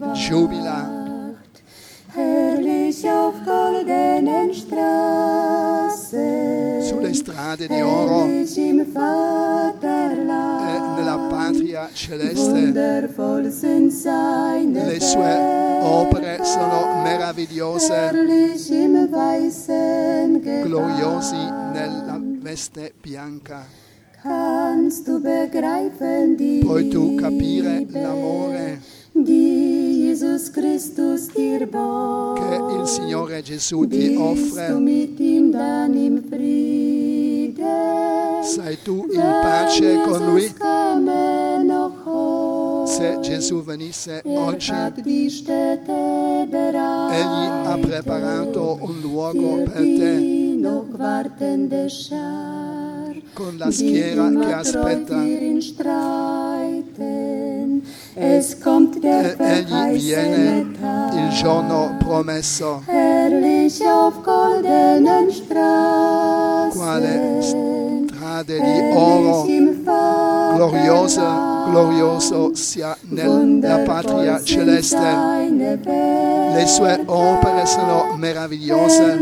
A: giubila.
D: Herrlich auf goldenen Straßen
A: sulle strade di oro
D: herrlich im
A: e
D: Vaterland.
A: nella patria celeste.
D: Wundervoll sind seine
A: Le sue opere sono meravigliose,
D: herrlich im weißen
A: gloriosi
D: Gewand.
A: nella veste bianca.
D: Kannst du begreifen die
A: Puoi tu capire
D: Liebe,
A: l'amore
D: die Jesus Christus dir bot?
A: che il Signore Gesù ti
D: Bist du
A: offre?
D: mit ihm dann im Frieden?
A: Sei tu in pace con Lui?
D: Jesus käme noch hoch.
A: Se Gesù venisse oggi,
D: Hat die Städte bereit,
A: Egli ha preparato un luogo
D: für
A: per te,
D: die noch wartende Schar,
A: con la schiera
D: die
A: che
D: immer treu
A: aspetta.
D: für ihn streiten. Es kommt der
A: Egli viene
D: verheißene Tag,
A: il giorno promesso,
D: herrlich auf goldenen
A: quale
D: Straßen,
A: strade di oro,
D: herrlich im
A: glorioso sia nella patria celeste. Le sue opere sono meravigliose,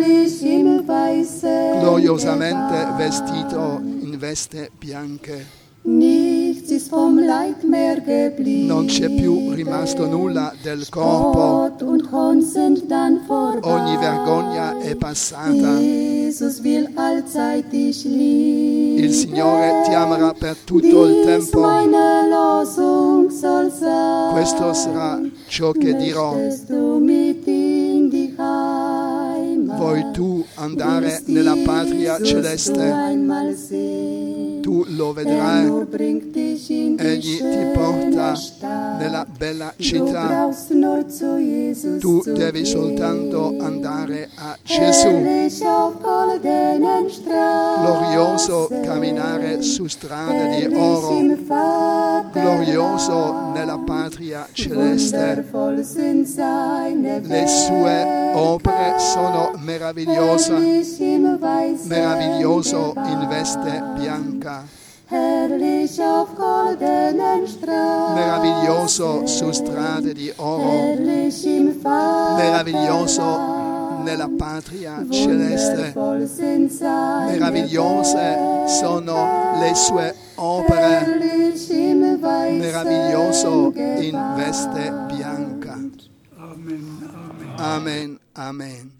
A: gloriosamente vestito in veste bianche.
D: Nichts ist vom Leib mehr geblieben.
A: Non c'è più rimasto nulla del corpo,
D: Spott und Hohn sind dann vorbei.
A: ogni vergogna è passata.
D: Jesus will allzeit dich lieben.
A: Il Signore ti amerà per tutto il
D: Dies
A: tempo.
D: meine Losung soll sein.
A: Questo sarà ciò che dirò.
D: Möchtest du mit in die Heimat?
A: Vuoi tu andare nella patria
D: Jesus
A: celeste?
D: du einmal sehen.
A: Tu lo
D: Er
A: vedrai.
D: nur bringt dich in die
A: Egli ti
D: schöne
A: porta
D: Stadt.
A: nella bella
D: Du
A: città.
D: brauchst nur zu Jesus
A: Tu
D: zu
A: devi
D: gehen.
A: soltanto andare a Gesù.
D: Herrlich auf goldenen Straßen.
A: Glorioso camminare su strade di
D: Herrlich
A: oro.
D: im Vaterland.
A: Glorioso nella patria celeste.
D: Wundervoll sind seine
A: Le sue opere sono meravigliose,
D: Herrlich im weißen
A: meraviglioso in
D: Gewand.
A: veste bianca,
D: Herrlich auf goldenen Straßen.
A: meraviglioso su strade di oro,
D: Herrlich im Vaterland.
A: meraviglioso nella patria celeste.
D: Wundervoll sind seine
A: Meravigliose sono le sue opere,
D: Herrlich im weißen
A: meraviglioso in
D: Gewand.
A: veste bianca.
C: Amen, Amen.
A: Amen, amen.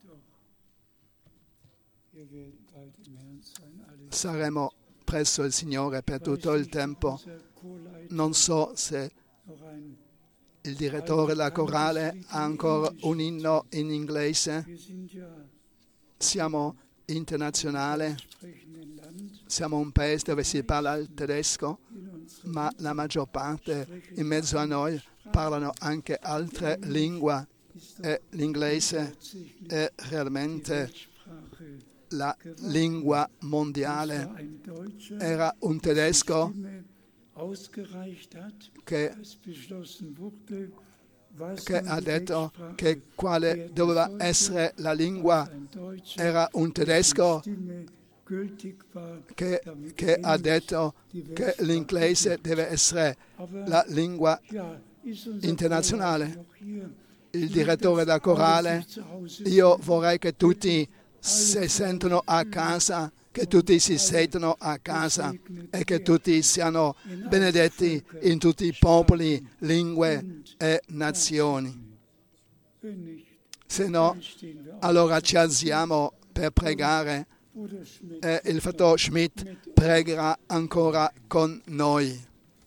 C: Ihr werdet bald im Herrn sein, alle.
A: Saremo presso il Signore per tutto il tempo.
C: Unser Chorleiter
A: Non so se
C: noch ein.
A: il direttore della corale ha ancora un inno in inglese.
C: Wir sind ja
A: Siamo internazionale,
C: sprechenden Land
A: siamo un paese dove si parla il tedesco,
C: in uns
A: ma la maggior parte in mezzo a noi parlano anche altre lingue e l'inglese è realmente
C: Sprache.
A: la lingua mondiale.
C: Ein Deutscher
A: Era un tedesco
C: Stimme ausgereicht hat,
A: che
C: als beschlossen wurde, was
A: che
C: nun
A: ha
C: die
A: detto
C: Weltsprache
A: che quale
C: werden
A: doveva
C: sollte.
A: essere la lingua.
C: Ein Deutscher,
A: Era un tedesco
C: Stimme gültig war,
A: che
C: damit
A: ha
C: endlich
A: detto
C: die
A: che
C: Weltsprache
A: l'inglese deve essere
C: Aber
A: la lingua
C: ja, ist unser
A: internazionale.
C: Chorleiter noch hier?
A: Il direttore della corale. Io vorrei che tutti si sentano a casa, che tutti si sentono a casa e che tutti siano benedetti in tutti i popoli, lingue e nazioni.
C: Wenn nicht,
A: Se no,
C: dann stehen wir auf.
A: allora ci alziamo per pregare
C: Bruder Schmidt,
A: e il fratello Schmidt pregherà ancora con noi.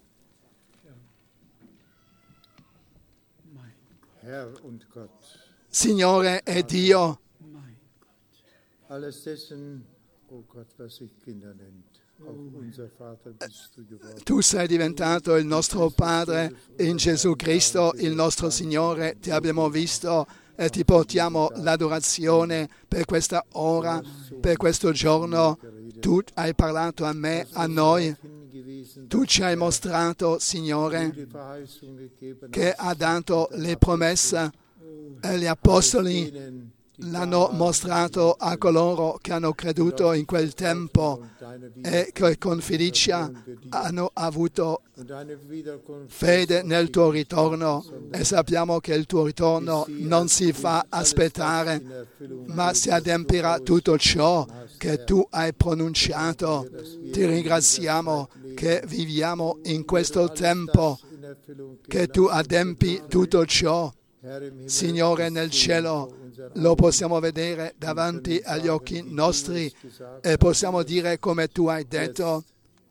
C: mein
E: Herr und Gott,
A: Signore e Dio,
C: mein
E: alles dessen, o Gott, was sich Kinder nennt, auch unser Vater bist du geworden.
A: tu sei diventato il nostro Padre in Gesù Cristo, il nostro Signore. Ti abbiamo visto e ti portiamo l'adorazione per questa ora, per questo giorno. Tu hai parlato a me, a noi.
E: Hingewiesen,
A: Tu ci hai mostrato, Signore,
E: die Verheißung gegeben
A: che
E: hast,
A: ha dato le promesse e gli apostoli
E: denen,
A: l'hanno mostrato a coloro che hanno creduto in quel tempo e che con fiducia hanno avuto fede nel tuo ritorno, e sappiamo che il tuo ritorno non si fa aspettare, ma si adempirà tutto ciò che tu hai pronunciato. Ti ringraziamo che viviamo in questo tempo, che tu adempi tutto ciò. Signore, nel cielo lo possiamo vedere davanti agli occhi nostri e possiamo dire come tu hai detto: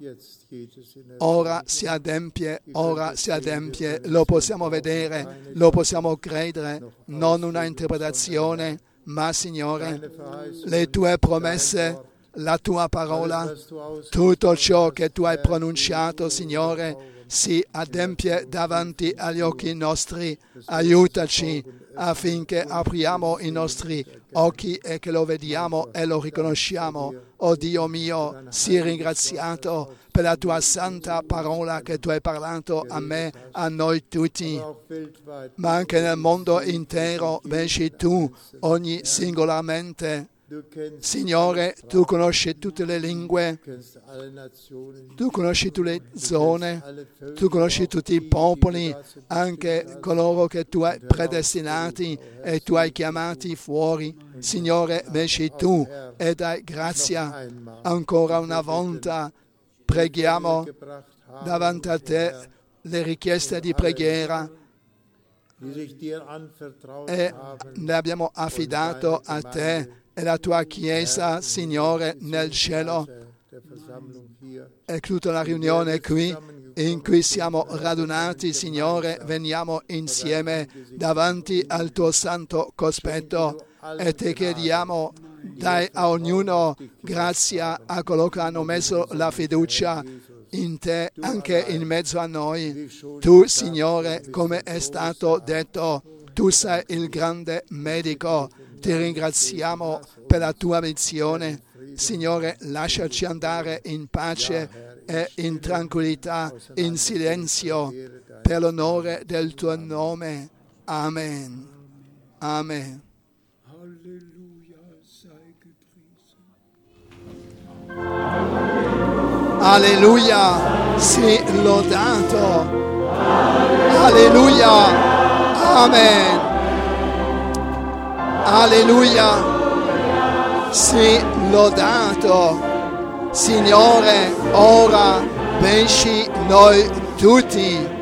A: ora si adempie, lo possiamo vedere, lo possiamo credere, non una interpretazione, ma Signore, le tue promesse, la tua parola, tutto ciò che tu hai pronunciato, Signore, si adempie davanti agli occhi nostri. Aiutaci affinché apriamo i nostri occhi e che lo vediamo e lo riconosciamo. Oh Dio mio, sii ringraziato per la tua santa parola che tu hai parlato a me, a noi tutti, ma anche nel mondo intero. Venci tu ogni singolarmente. Signore, tu conosci tutte le lingue, tu conosci tutte le zone, tu conosci tutti i popoli, anche coloro che tu hai predestinati e tu hai chiamati fuori. Signore, venci tu e dai grazia. Ancora una volta preghiamo davanti a te le richieste di preghiera e le abbiamo affidato a te e la tua Chiesa, Signore, nel cielo. È tutta la riunione qui in cui siamo radunati, Signore, veniamo insieme davanti al tuo santo cospetto e ti chiediamo: dai a ognuno grazia a coloro che hanno messo la fiducia in te, anche in mezzo a noi. Tu, Signore, come è stato detto, tu sei il grande medico. Ti ringraziamo per la tua missione. Signore, lasciaci andare in pace e in tranquillità, in silenzio, per l'onore del tuo nome. Amen. Amen. Alleluia, sii lodato. Alleluia. Amen. Alleluia, sii lodato. Signore, ora venci noi tutti.